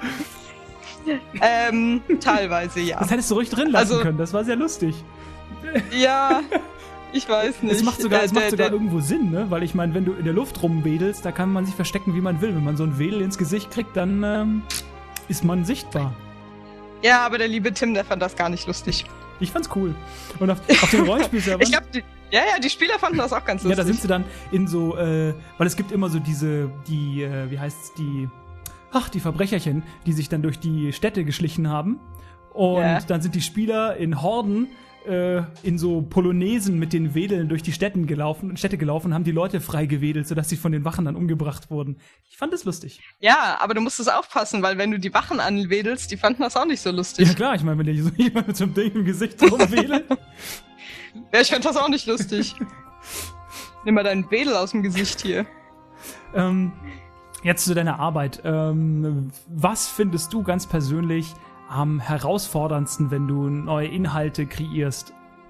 [SPEAKER 2] Teilweise, ja.
[SPEAKER 1] Das hättest du ruhig drin lassen können, das war sehr lustig.
[SPEAKER 2] Ja, ich weiß nicht.
[SPEAKER 1] Es macht sogar irgendwo Sinn, ne? Weil ich meine, wenn du in der Luft rumwedelst, da kann man sich verstecken, wie man will. Wenn man so ein Wedel ins Gesicht kriegt, dann ist man sichtbar.
[SPEAKER 2] Ja, aber der liebe Tim, der fand das gar nicht lustig.
[SPEAKER 1] Ich fand's cool. Und auf den Rollenspielservern...
[SPEAKER 2] Ich glaube, die Spieler fanden das auch ganz lustig.
[SPEAKER 1] Ja, da sind sie dann in so, weil es gibt immer so die Verbrecherchen, die sich dann durch die Städte geschlichen haben. Und dann sind die Spieler in Horden in so Polonaisen mit den Wedeln durch die Städte gelaufen und haben die Leute frei gewedelt, sodass sie von den Wachen dann umgebracht wurden. Ich fand das lustig.
[SPEAKER 2] Ja, aber du musstest aufpassen, weil wenn du die Wachen anwedelst, die fanden das auch nicht so lustig.
[SPEAKER 1] Ja klar, ich meine, wenn der so jemand mit so einem Ding im Gesicht rumwedelt.
[SPEAKER 2] Ja, ich fand das auch nicht lustig. Nimm mal deinen Wedel aus dem Gesicht hier.
[SPEAKER 1] Jetzt zu deiner Arbeit. Was findest du ganz persönlich am herausforderndsten, wenn du neue Inhalte kreierst?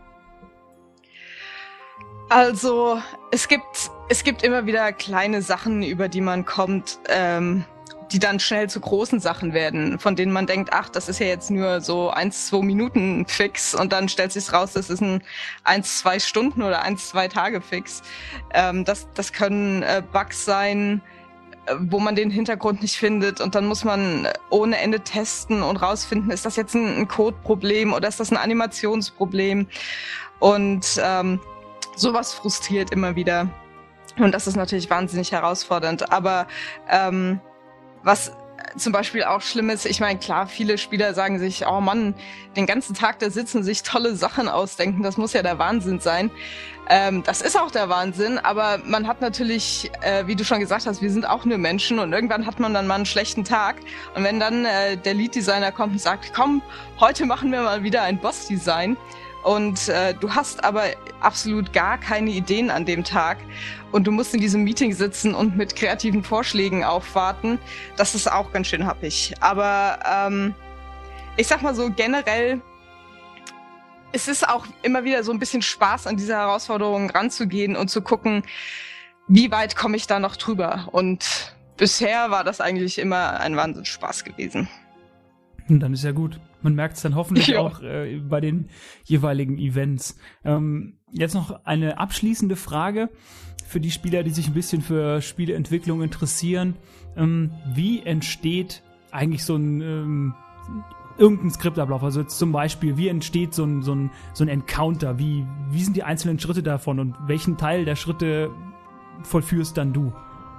[SPEAKER 2] Also, es gibt immer wieder kleine Sachen, über die man kommt, die dann schnell zu großen Sachen werden, von denen man denkt, ach, das ist ja jetzt nur so 1-2 Minuten Fix und dann stellt sich's raus, das ist ein 1-2 Stunden oder 1-2 Tage Fix. Das können Bugs sein, wo man den Hintergrund nicht findet und dann muss man ohne Ende testen und rausfinden, ist das jetzt ein Codeproblem oder ist das ein Animationsproblem? Und sowas frustriert immer wieder. Und das ist natürlich wahnsinnig herausfordernd. Aber was zum Beispiel auch schlimm ist, ich meine, klar, viele Spieler sagen sich, oh Mann, den ganzen Tag da sitzen, sich tolle Sachen ausdenken, das muss ja der Wahnsinn sein. Das ist auch der Wahnsinn, aber man hat natürlich, wie du schon gesagt hast, wir sind auch nur Menschen und irgendwann hat man dann mal einen schlechten Tag. Und wenn dann der Lead-Designer kommt und sagt, komm, heute machen wir mal wieder ein Boss-Design und du hast aber absolut gar keine Ideen an dem Tag und du musst in diesem Meeting sitzen und mit kreativen Vorschlägen aufwarten, das ist auch ganz schön happig. Aber ich sag mal so, generell, es ist auch immer wieder so ein bisschen Spaß, an diese Herausforderungen ranzugehen und zu gucken, wie weit komme ich da noch drüber. Und bisher war das eigentlich immer ein Wahnsinnsspaß gewesen.
[SPEAKER 1] Und dann ist ja gut. Man merkt es dann hoffentlich auch bei den jeweiligen Events. Jetzt noch eine abschließende Frage für die Spieler, die sich ein bisschen für Spieleentwicklung interessieren. Wie entsteht eigentlich so ein irgendein Skriptablauf? Also jetzt zum Beispiel, wie entsteht so ein Encounter? Wie sind die einzelnen Schritte davon und welchen Teil der Schritte vollführst dann du?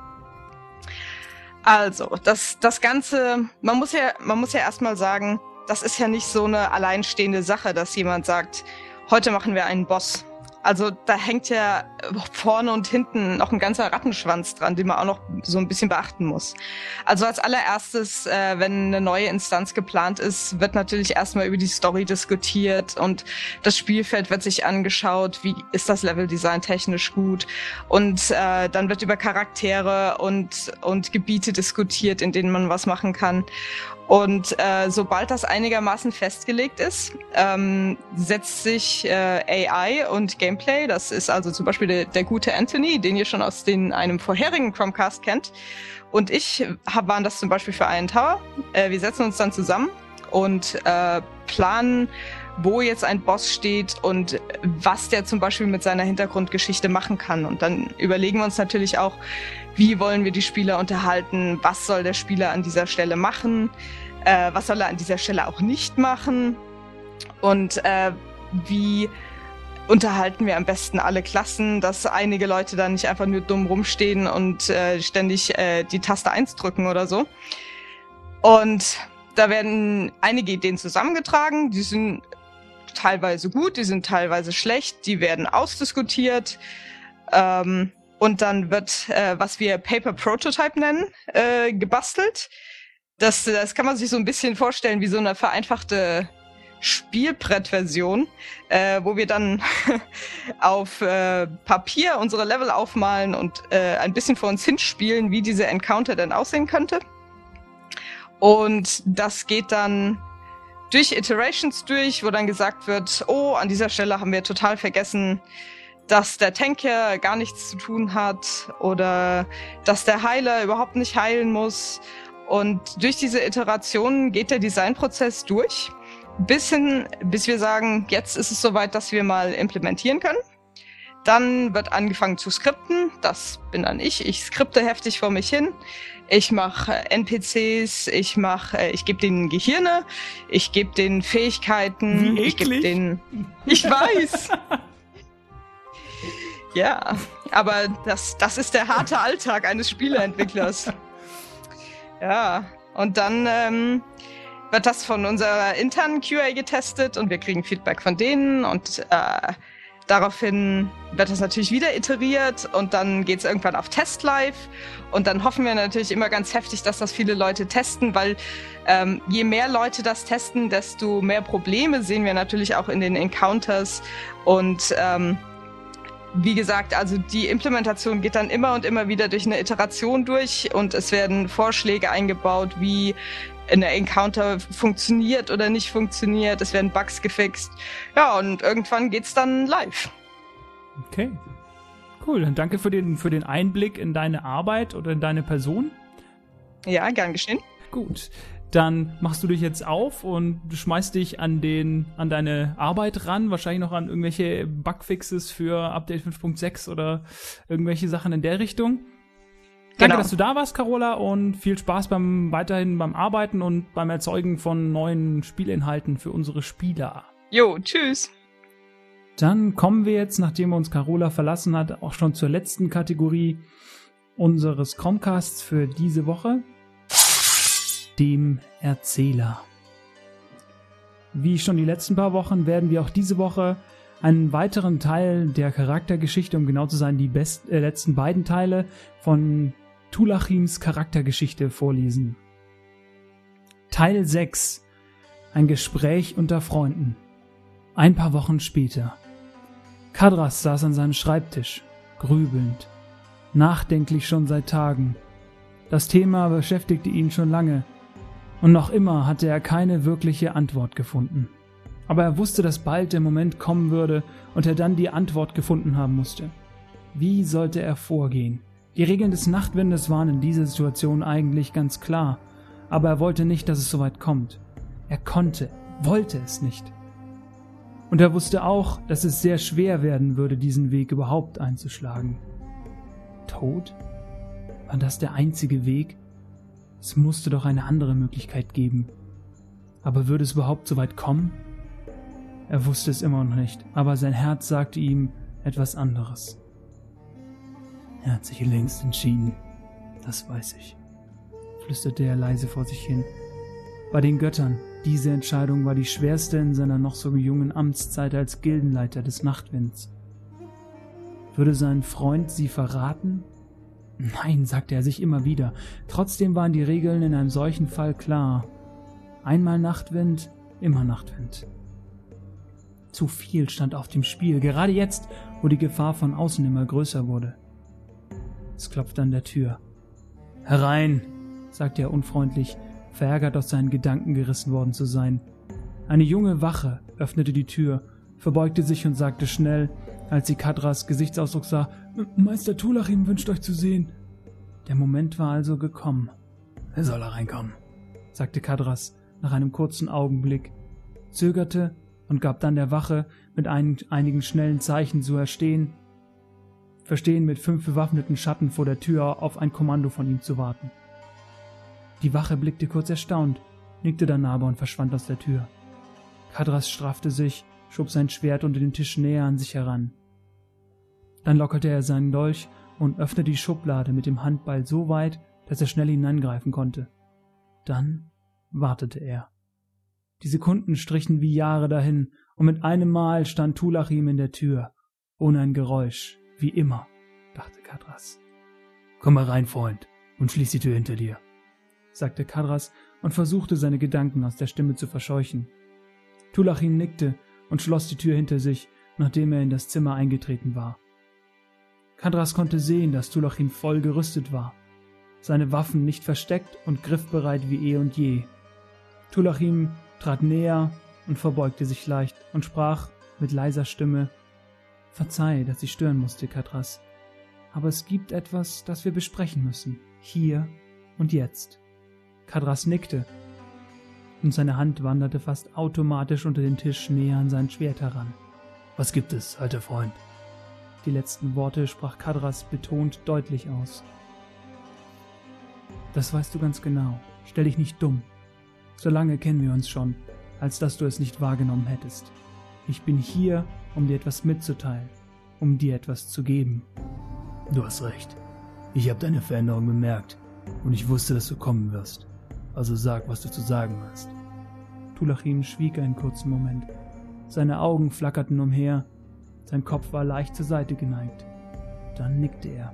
[SPEAKER 2] Also, das Ganze, man muss ja erstmal sagen, das ist ja nicht so eine alleinstehende Sache, dass jemand sagt, heute machen wir einen Boss. Also da hängt ja vorne und hinten noch ein ganzer Rattenschwanz dran, den man auch noch so ein bisschen beachten muss. Also als allererstes, wenn eine neue Instanz geplant ist, wird natürlich erstmal über die Story diskutiert und das Spielfeld wird sich angeschaut, wie ist das Leveldesign technisch gut und dann wird über Charaktere und Gebiete diskutiert, in denen man was machen kann. Und sobald das einigermaßen festgelegt ist, setzt sich AI und Gameplay, das ist also zum Beispiel der gute Anthony, den ihr schon aus einem vorherigen Chromecast kennt, und ich waren das zum Beispiel für einen Tower. Wir setzen uns dann zusammen und planen, wo jetzt ein Boss steht und was der zum Beispiel mit seiner Hintergrundgeschichte machen kann. Und dann überlegen wir uns natürlich auch, wie wollen wir die Spieler unterhalten, was soll der Spieler an dieser Stelle machen, was soll er an dieser Stelle auch nicht machen und wie unterhalten wir am besten alle Klassen, dass einige Leute dann nicht einfach nur dumm rumstehen und ständig die Taste 1 drücken oder so. Und da werden einige Ideen zusammengetragen, die sind teilweise gut, die sind teilweise schlecht, die werden ausdiskutiert und dann wird, was wir Paper Prototype nennen, gebastelt. Das kann man sich so ein bisschen vorstellen wie so eine vereinfachte Spielbrettversion, wo wir dann auf Papier unsere Level aufmalen und ein bisschen vor uns hinspielen, wie diese Encounter denn aussehen könnte. Und das geht dann durch Iterations durch, wo dann gesagt wird, oh, an dieser Stelle haben wir total vergessen, dass der Tanker gar nichts zu tun hat oder dass der Heiler überhaupt nicht heilen muss. Und durch diese Iterationen geht der Designprozess durch, bis wir sagen, jetzt ist es soweit, dass wir mal implementieren können. Dann wird angefangen zu skripten, das bin dann ich. Ich skripte heftig vor mich hin. Ich mache NPCs, ich gebe denen Gehirne, ich gebe denen Fähigkeiten, ich gebe denen... Ich weiß! Ja, aber das ist der harte Alltag eines Spieleentwicklers. Ja, und dann wird das von unserer internen QA getestet und wir kriegen Feedback von denen und daraufhin wird das natürlich wieder iteriert und dann geht's irgendwann auf Test Live und dann hoffen wir natürlich immer ganz heftig, dass das viele Leute testen, weil je mehr Leute das testen, desto mehr Probleme sehen wir natürlich auch in den Encounters und wie gesagt, also die Implementation geht dann immer und immer wieder durch eine Iteration durch und es werden Vorschläge eingebaut, wie eine Encounter funktioniert oder nicht funktioniert. Es werden Bugs gefixt. Ja, und irgendwann geht's dann live.
[SPEAKER 1] Okay. Cool, dann danke für den Einblick in deine Arbeit oder in deine Person.
[SPEAKER 2] Ja, gern geschehen.
[SPEAKER 1] Gut. Dann machst du dich jetzt auf und schmeißt dich an deine Arbeit ran, wahrscheinlich noch an irgendwelche Bugfixes für Update 5.6 oder irgendwelche Sachen in der Richtung. Danke, dass du da warst, Carola, und viel Spaß weiterhin beim Arbeiten und beim Erzeugen von neuen Spielinhalten für unsere Spieler.
[SPEAKER 2] Jo, tschüss.
[SPEAKER 1] Dann kommen wir jetzt, nachdem uns Carola verlassen hat, auch schon zur letzten Kategorie unseres Chromecasts für diese Woche. Dem Erzähler. Wie schon die letzten paar Wochen werden wir auch diese Woche einen weiteren Teil der Charaktergeschichte, um genau zu sein, die letzten beiden Teile von Tulachims Charaktergeschichte vorlesen. Teil 6. Ein Gespräch unter Freunden. Ein paar Wochen später. Kadras saß an seinem Schreibtisch, grübelnd, nachdenklich schon seit Tagen. Das Thema beschäftigte ihn schon lange. Und noch immer hatte er keine wirkliche Antwort gefunden. Aber er wusste, dass bald der Moment kommen würde und er dann die Antwort gefunden haben musste. Wie sollte er vorgehen? Die Regeln des Nachtwindes waren in dieser Situation eigentlich ganz klar, aber er wollte nicht, dass es so weit kommt. Er wollte es nicht. Und er wusste auch, dass es sehr schwer werden würde, diesen Weg überhaupt einzuschlagen. Tod? War das der einzige Weg? Es musste doch eine andere Möglichkeit geben. Aber würde es überhaupt so weit kommen? Er wusste es immer noch nicht, aber sein Herz sagte ihm etwas anderes. Er hat sich längst entschieden, das weiß ich, flüsterte er leise vor sich hin. Bei den Göttern, diese Entscheidung war die schwerste in seiner noch so jungen Amtszeit als Gildenleiter des Nachtwinds. Würde sein Freund sie verraten? Nein, sagte er sich immer wieder. Trotzdem waren die Regeln in einem solchen Fall klar. Einmal Nachtwind, immer Nachtwind. Zu viel stand auf dem Spiel, gerade jetzt, wo die Gefahr von außen immer größer wurde. Es klopfte an der Tür. »Herein«, sagte er unfreundlich, verärgert aus seinen Gedanken gerissen worden zu sein. Eine junge Wache öffnete die Tür, verbeugte sich und sagte schnell, als sie Kadras Gesichtsausdruck sah, »Meister Tulachim wünscht euch zu sehen.« Der Moment war also gekommen. »Er soll reinkommen«, sagte Kadras nach einem kurzen Augenblick, zögerte und gab dann der Wache mit einigen schnellen Zeichen zu verstehen mit 5 bewaffneten Schatten vor der Tür auf ein Kommando von ihm zu warten. Die Wache blickte kurz erstaunt, nickte dann aber und verschwand aus der Tür. Kadras straffte sich, schob sein Schwert unter den Tisch näher an sich heran. Dann lockerte er seinen Dolch und öffnete die Schublade mit dem Handball so weit, dass er schnell hineingreifen konnte. Dann wartete er. Die Sekunden strichen wie Jahre dahin, und mit einem Mal stand Tulachim in der Tür, ohne ein Geräusch, wie immer, dachte Kadras. »Komm herein, Freund, und schließ die Tür hinter dir«, sagte Kadras und versuchte, seine Gedanken aus der Stimme zu verscheuchen. Tulachim nickte und schloss die Tür hinter sich, nachdem er in das Zimmer eingetreten war. Kadras konnte sehen, dass Tulachim voll gerüstet war, seine Waffen nicht versteckt und griffbereit wie eh und je. Tulachim trat näher und verbeugte sich leicht und sprach mit leiser Stimme, »Verzeih, dass ich stören musste, Kadras, aber es gibt etwas, das wir besprechen müssen, hier und jetzt.« Kadras nickte, und seine Hand wanderte fast automatisch unter den Tisch näher an sein Schwert heran. »Was gibt es, alter Freund?« Die letzten Worte sprach Kadras betont deutlich aus. »Das weißt du ganz genau. Stell dich nicht dumm. So lange kennen wir uns schon, als dass du es nicht wahrgenommen hättest. Ich bin hier, um dir etwas mitzuteilen, um dir etwas zu geben.« »Du hast recht. Ich habe deine Veränderung bemerkt und ich wusste, dass du kommen wirst. Also sag, was du zu sagen hast.« Tulachim schwieg einen kurzen Moment. Seine Augen flackerten umher, sein Kopf war leicht zur Seite geneigt. Dann nickte er.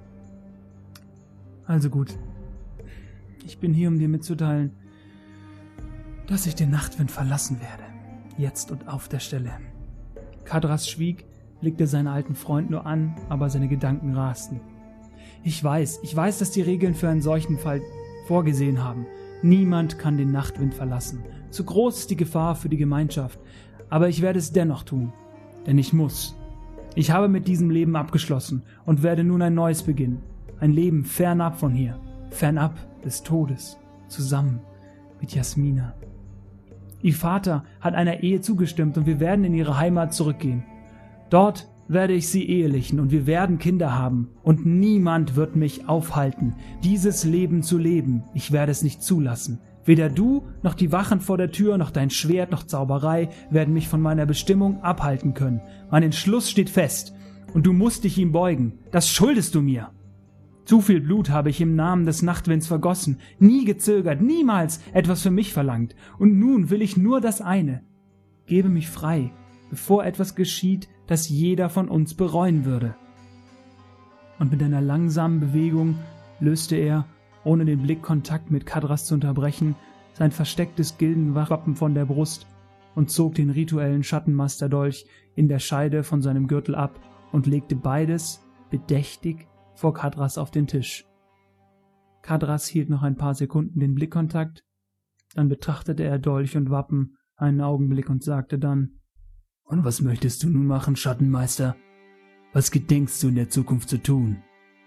[SPEAKER 1] »Also gut. Ich bin hier, um dir mitzuteilen, dass ich den Nachtwind verlassen werde. Jetzt und auf der Stelle.« Kadras schwieg, blickte seinen alten Freund nur an, aber seine Gedanken rasten. Ich weiß, dass die Regeln für einen solchen Fall vorgesehen haben. Niemand kann den Nachtwind verlassen. Zu groß ist die Gefahr für die Gemeinschaft. Aber ich werde es dennoch tun. Denn ich muss. Ich habe mit diesem Leben abgeschlossen und werde nun ein neues beginnen. Ein Leben fernab von hier. Fernab des Todes. Zusammen mit Jasmina. Ihr Vater hat einer Ehe zugestimmt und wir werden in ihre Heimat zurückgehen. Dort werde ich sie ehelichen und wir werden Kinder haben. Und niemand wird mich aufhalten, dieses Leben zu leben. Ich werde es nicht zulassen. Weder du, noch die Wachen vor der Tür, noch dein Schwert, noch Zauberei werden mich von meiner Bestimmung abhalten können. Mein Entschluss steht fest und du musst dich ihm beugen. Das schuldest du mir. Zu viel Blut habe ich im Namen des Nachtwinds vergossen, nie gezögert, niemals etwas für mich verlangt. Und nun will ich nur das eine. Gebe mich frei, bevor etwas geschieht, das jeder von uns bereuen würde. Und mit einer langsamen Bewegung löste er, ohne den Blickkontakt mit Kadras zu unterbrechen, sein verstecktes Gildenwappen von der Brust und zog den rituellen Schattenmasterdolch in der Scheide von seinem Gürtel ab und legte beides bedächtig vor Kadras auf den Tisch. Kadras hielt noch ein paar Sekunden den Blickkontakt, dann betrachtete er Dolch und Wappen einen Augenblick und sagte dann, »Und was möchtest du nun machen, Schattenmeister? Was gedenkst du in der Zukunft zu tun?«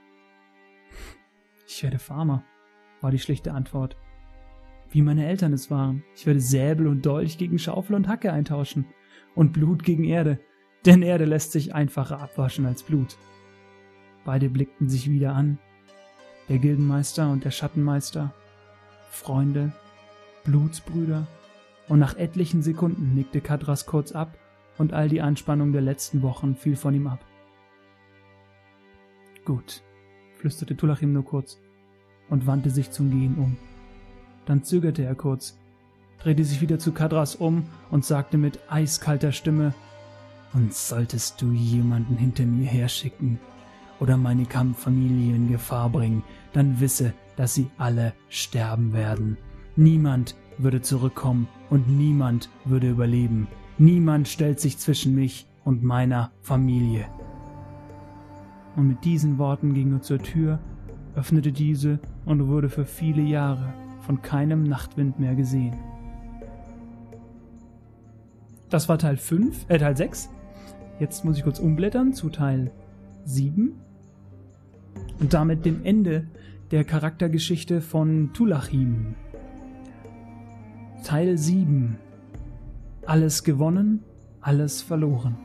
[SPEAKER 1] »Ich werde Farmer«, war die schlichte Antwort. »Wie meine Eltern es waren. Ich werde Säbel und Dolch gegen Schaufel und Hacke eintauschen. Und Blut gegen Erde. Denn Erde lässt sich einfacher abwaschen als Blut.« Beide blickten sich wieder an. Der Gildenmeister und der Schattenmeister. Freunde, Blutsbrüder. Und nach etlichen Sekunden nickte Kadras kurz ab und all die Anspannung der letzten Wochen fiel von ihm ab. »Gut«, flüsterte Tulachim nur kurz und wandte sich zum Gehen um. Dann zögerte er kurz, drehte sich wieder zu Kadras um und sagte mit eiskalter Stimme, »Und solltest du jemanden hinter mir herschicken oder meine Kampffamilie in Gefahr bringen, dann wisse, dass sie alle sterben werden. Niemand würde zurückkommen und niemand würde überleben. Niemand stellt sich zwischen mich und meiner Familie.« Und mit diesen Worten ging er zur Tür, öffnete diese und wurde für viele Jahre von keinem Nachtwind mehr gesehen. Das war Teil 6. Jetzt muss ich kurz umblättern zu Teil 7 und damit dem Ende der Charaktergeschichte von Tulachim. Teil 7. Alles gewonnen, alles verloren.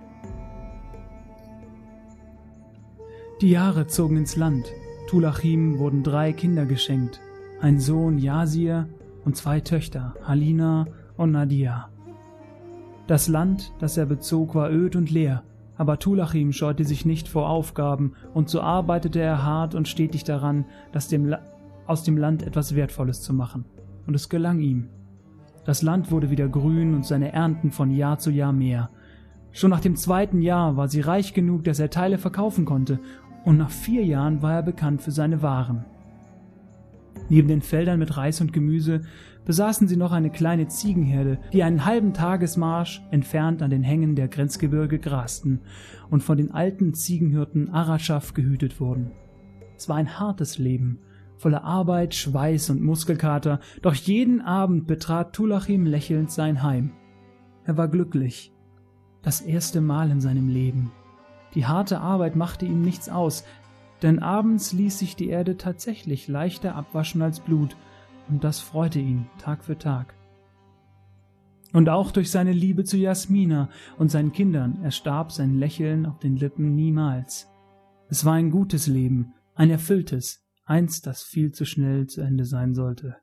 [SPEAKER 1] Die Jahre zogen ins Land. Tulachim wurden 3 Kinder geschenkt. Ein Sohn Jasir und 2 Töchter, Halina und Nadia. Das Land, das er bezog, war öd und leer, aber Tulachim scheute sich nicht vor Aufgaben und so arbeitete er hart und stetig daran, aus dem Land etwas Wertvolles zu machen. Und es gelang ihm. Das Land wurde wieder grün und seine Ernten von Jahr zu Jahr mehr. Schon nach dem 2. Jahr war sie reich genug, dass er Teile verkaufen konnte, und nach 4 Jahren war er bekannt für seine Waren. Neben den Feldern mit Reis und Gemüse besaßen sie noch eine kleine Ziegenherde, die einen halben Tagesmarsch entfernt an den Hängen der Grenzgebirge grasten und von den alten Ziegenhirten Arashaf gehütet wurden. Es war ein hartes Leben, voller Arbeit, Schweiß und Muskelkater, doch jeden Abend betrat Tulachim lächelnd sein Heim. Er war glücklich. Das erste Mal in seinem Leben. Die harte Arbeit machte ihm nichts aus, denn abends ließ sich die Erde tatsächlich leichter abwaschen als Blut, und das freute ihn Tag für Tag. Und auch durch seine Liebe zu Jasmina und seinen Kindern erstarb sein Lächeln auf den Lippen niemals. Es war ein gutes Leben, ein erfülltes, eins, das viel zu schnell zu Ende sein sollte.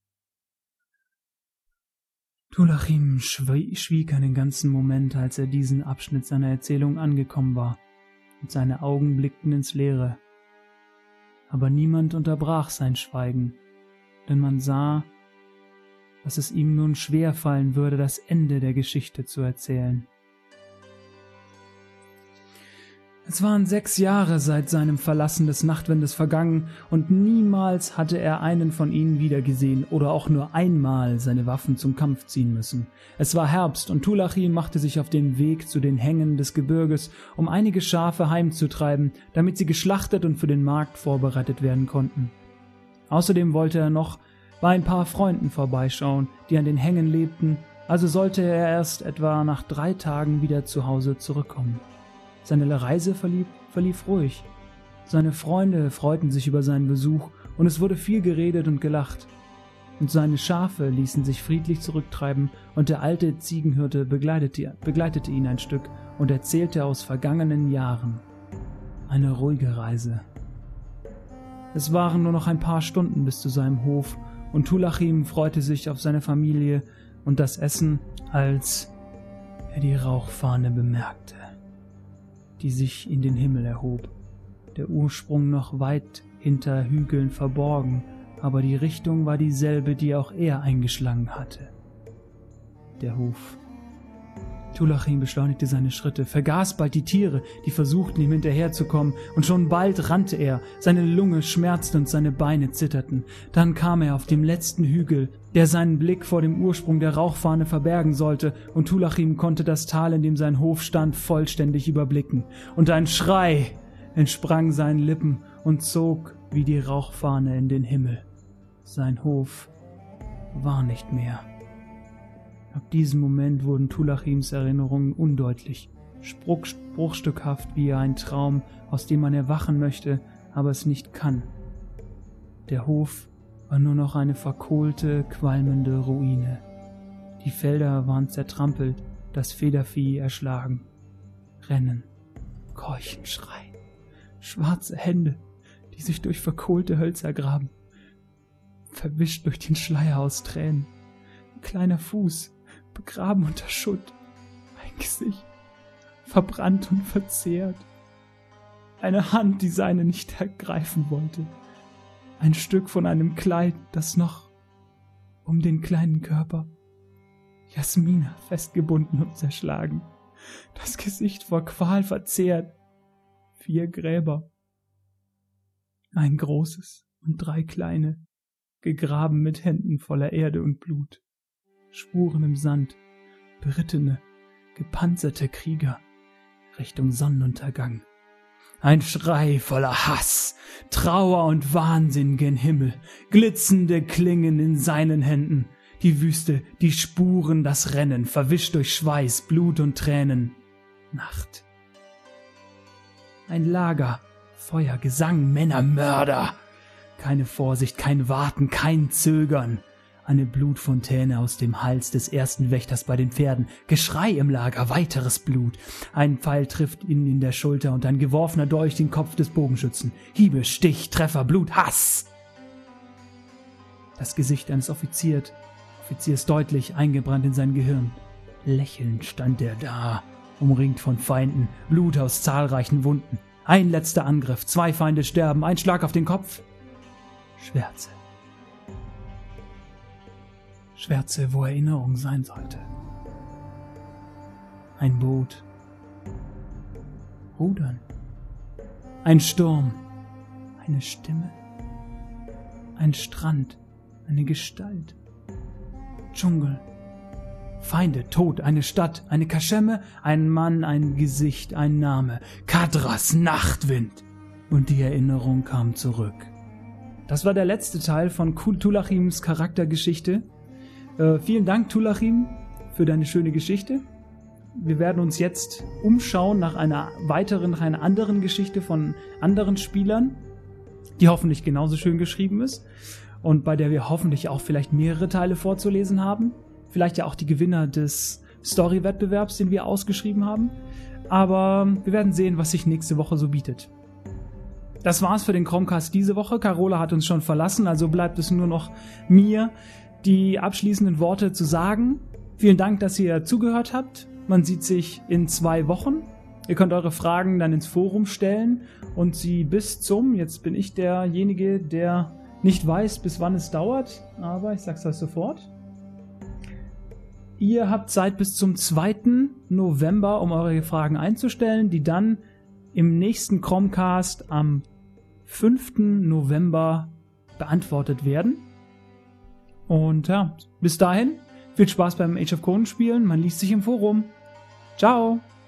[SPEAKER 1] Tulachim schwieg einen ganzen Moment, als er diesen Abschnitt seiner Erzählung angekommen war, und seine Augen blickten ins Leere. Aber niemand unterbrach sein Schweigen, denn man sah, dass es ihm nun schwer fallen würde, das Ende der Geschichte zu erzählen. Es waren 6 Jahre seit seinem Verlassen des Nachtwindes vergangen, und niemals hatte er einen von ihnen wiedergesehen oder auch nur einmal seine Waffen zum Kampf ziehen müssen. Es war Herbst, und Tulachim machte sich auf den Weg zu den Hängen des Gebirges, um einige Schafe heimzutreiben, damit sie geschlachtet und für den Markt vorbereitet werden konnten. Außerdem wollte er noch bei ein paar Freunden vorbeischauen, die an den Hängen lebten, also sollte er erst etwa nach 3 Tagen wieder zu Hause zurückkommen. Seine Reise verlief ruhig. Seine Freunde freuten sich über seinen Besuch, und es wurde viel geredet und gelacht. Und seine Schafe ließen sich friedlich zurücktreiben, und der alte Ziegenhirte begleitete ihn ein Stück und erzählte aus vergangenen Jahren. Eine ruhige Reise. Es waren nur noch ein paar Stunden bis zu seinem Hof, und Tulachim freute sich auf seine Familie und das Essen, als er die Rauchfahne bemerkte, die sich in den Himmel erhob. Der Ursprung noch weit hinter Hügeln verborgen, aber die Richtung war dieselbe, die auch er eingeschlagen hatte. Der Hof. Tulachim beschleunigte seine Schritte, vergaß bald die Tiere, die versuchten, ihm hinterherzukommen, und schon bald rannte er, seine Lunge schmerzte und seine Beine zitterten. Dann kam er auf dem letzten Hügel, der seinen Blick vor dem Ursprung der Rauchfahne verbergen sollte, und Tulachim konnte das Tal, in dem sein Hof stand, vollständig überblicken. Und ein Schrei entsprang seinen Lippen und zog wie die Rauchfahne in den Himmel. Sein Hof war nicht mehr. Ab diesem Moment wurden Tulachims Erinnerungen undeutlich, bruchstückhaft wie ein Traum, aus dem man erwachen möchte, aber es nicht kann. Der Hof war nur noch eine verkohlte, qualmende Ruine. Die Felder waren zertrampelt, das Federvieh erschlagen. Rennen, keuchen, schreien, schwarze Hände, die sich durch verkohlte Hölzer graben, verwischt durch den Schleier aus Tränen. Ein kleiner Fuß, begraben unter Schutt, ein Gesicht, verbrannt und verzehrt, eine Hand, die seine nicht ergreifen wollte, ein Stück von einem Kleid, das noch um den kleinen Körper, Jasmina festgebunden und zerschlagen, das Gesicht vor Qual verzehrt, 4 Gräber, ein großes und 3 kleine, gegraben mit Händen voller Erde und Blut. Spuren im Sand, berittene, gepanzerte Krieger, Richtung Sonnenuntergang. Ein Schrei voller Hass, Trauer und Wahnsinn gen Himmel, glitzernde Klingen in seinen Händen, die Wüste, die Spuren, das Rennen, verwischt durch Schweiß, Blut und Tränen. Nacht. Ein Lager, Feuer, Gesang, Männer, Mörder. Keine Vorsicht, kein Warten, kein Zögern. Eine Blutfontäne aus dem Hals des ersten Wächters bei den Pferden. Geschrei im Lager, weiteres Blut. Ein Pfeil trifft ihn in der Schulter und ein geworfener Dolch den Kopf des Bogenschützen. Hiebe, Stich, Treffer, Blut, Hass. Das Gesicht eines Offiziers deutlich eingebrannt in sein Gehirn. Lächelnd stand er da, umringt von Feinden, Blut aus zahlreichen Wunden. Ein letzter Angriff, 2 Feinde sterben, ein Schlag auf den Kopf. Schwärze. Schwärze, wo Erinnerung sein sollte. Ein Boot. Rudern. Ein Sturm. Eine Stimme. Ein Strand. Eine Gestalt. Dschungel. Feinde, Tod, eine Stadt, eine Kaschemme, ein Mann, ein Gesicht, ein Name. Kadras, Nachtwind. Und die Erinnerung kam zurück. Das war der letzte Teil von Tulachims Charaktergeschichte. Vielen Dank, Tulachim, für deine schöne Geschichte. Wir werden uns jetzt umschauen nach einer anderen Geschichte von anderen Spielern, die hoffentlich genauso schön geschrieben ist und bei der wir hoffentlich auch vielleicht mehrere Teile vorzulesen haben. Vielleicht ja auch die Gewinner des Story-Wettbewerbs, den wir ausgeschrieben haben. Aber wir werden sehen, was sich nächste Woche so bietet. Das war's für den Chromecast diese Woche. Carola hat uns schon verlassen, also bleibt es nur noch mir, die abschließenden Worte zu sagen. Vielen Dank, dass ihr zugehört habt. Man sieht sich in 2 Wochen. Ihr könnt eure Fragen dann ins Forum stellen und sie jetzt bin ich derjenige, der nicht weiß, bis wann es dauert, aber ich sag's euch sofort. Ihr habt Zeit bis zum 2. November, um eure Fragen einzustellen, die dann im nächsten Chromecast am 5. November beantwortet werden. Und ja, bis dahin, viel Spaß beim Age of Conan spielen. Man liest sich im Forum. Ciao!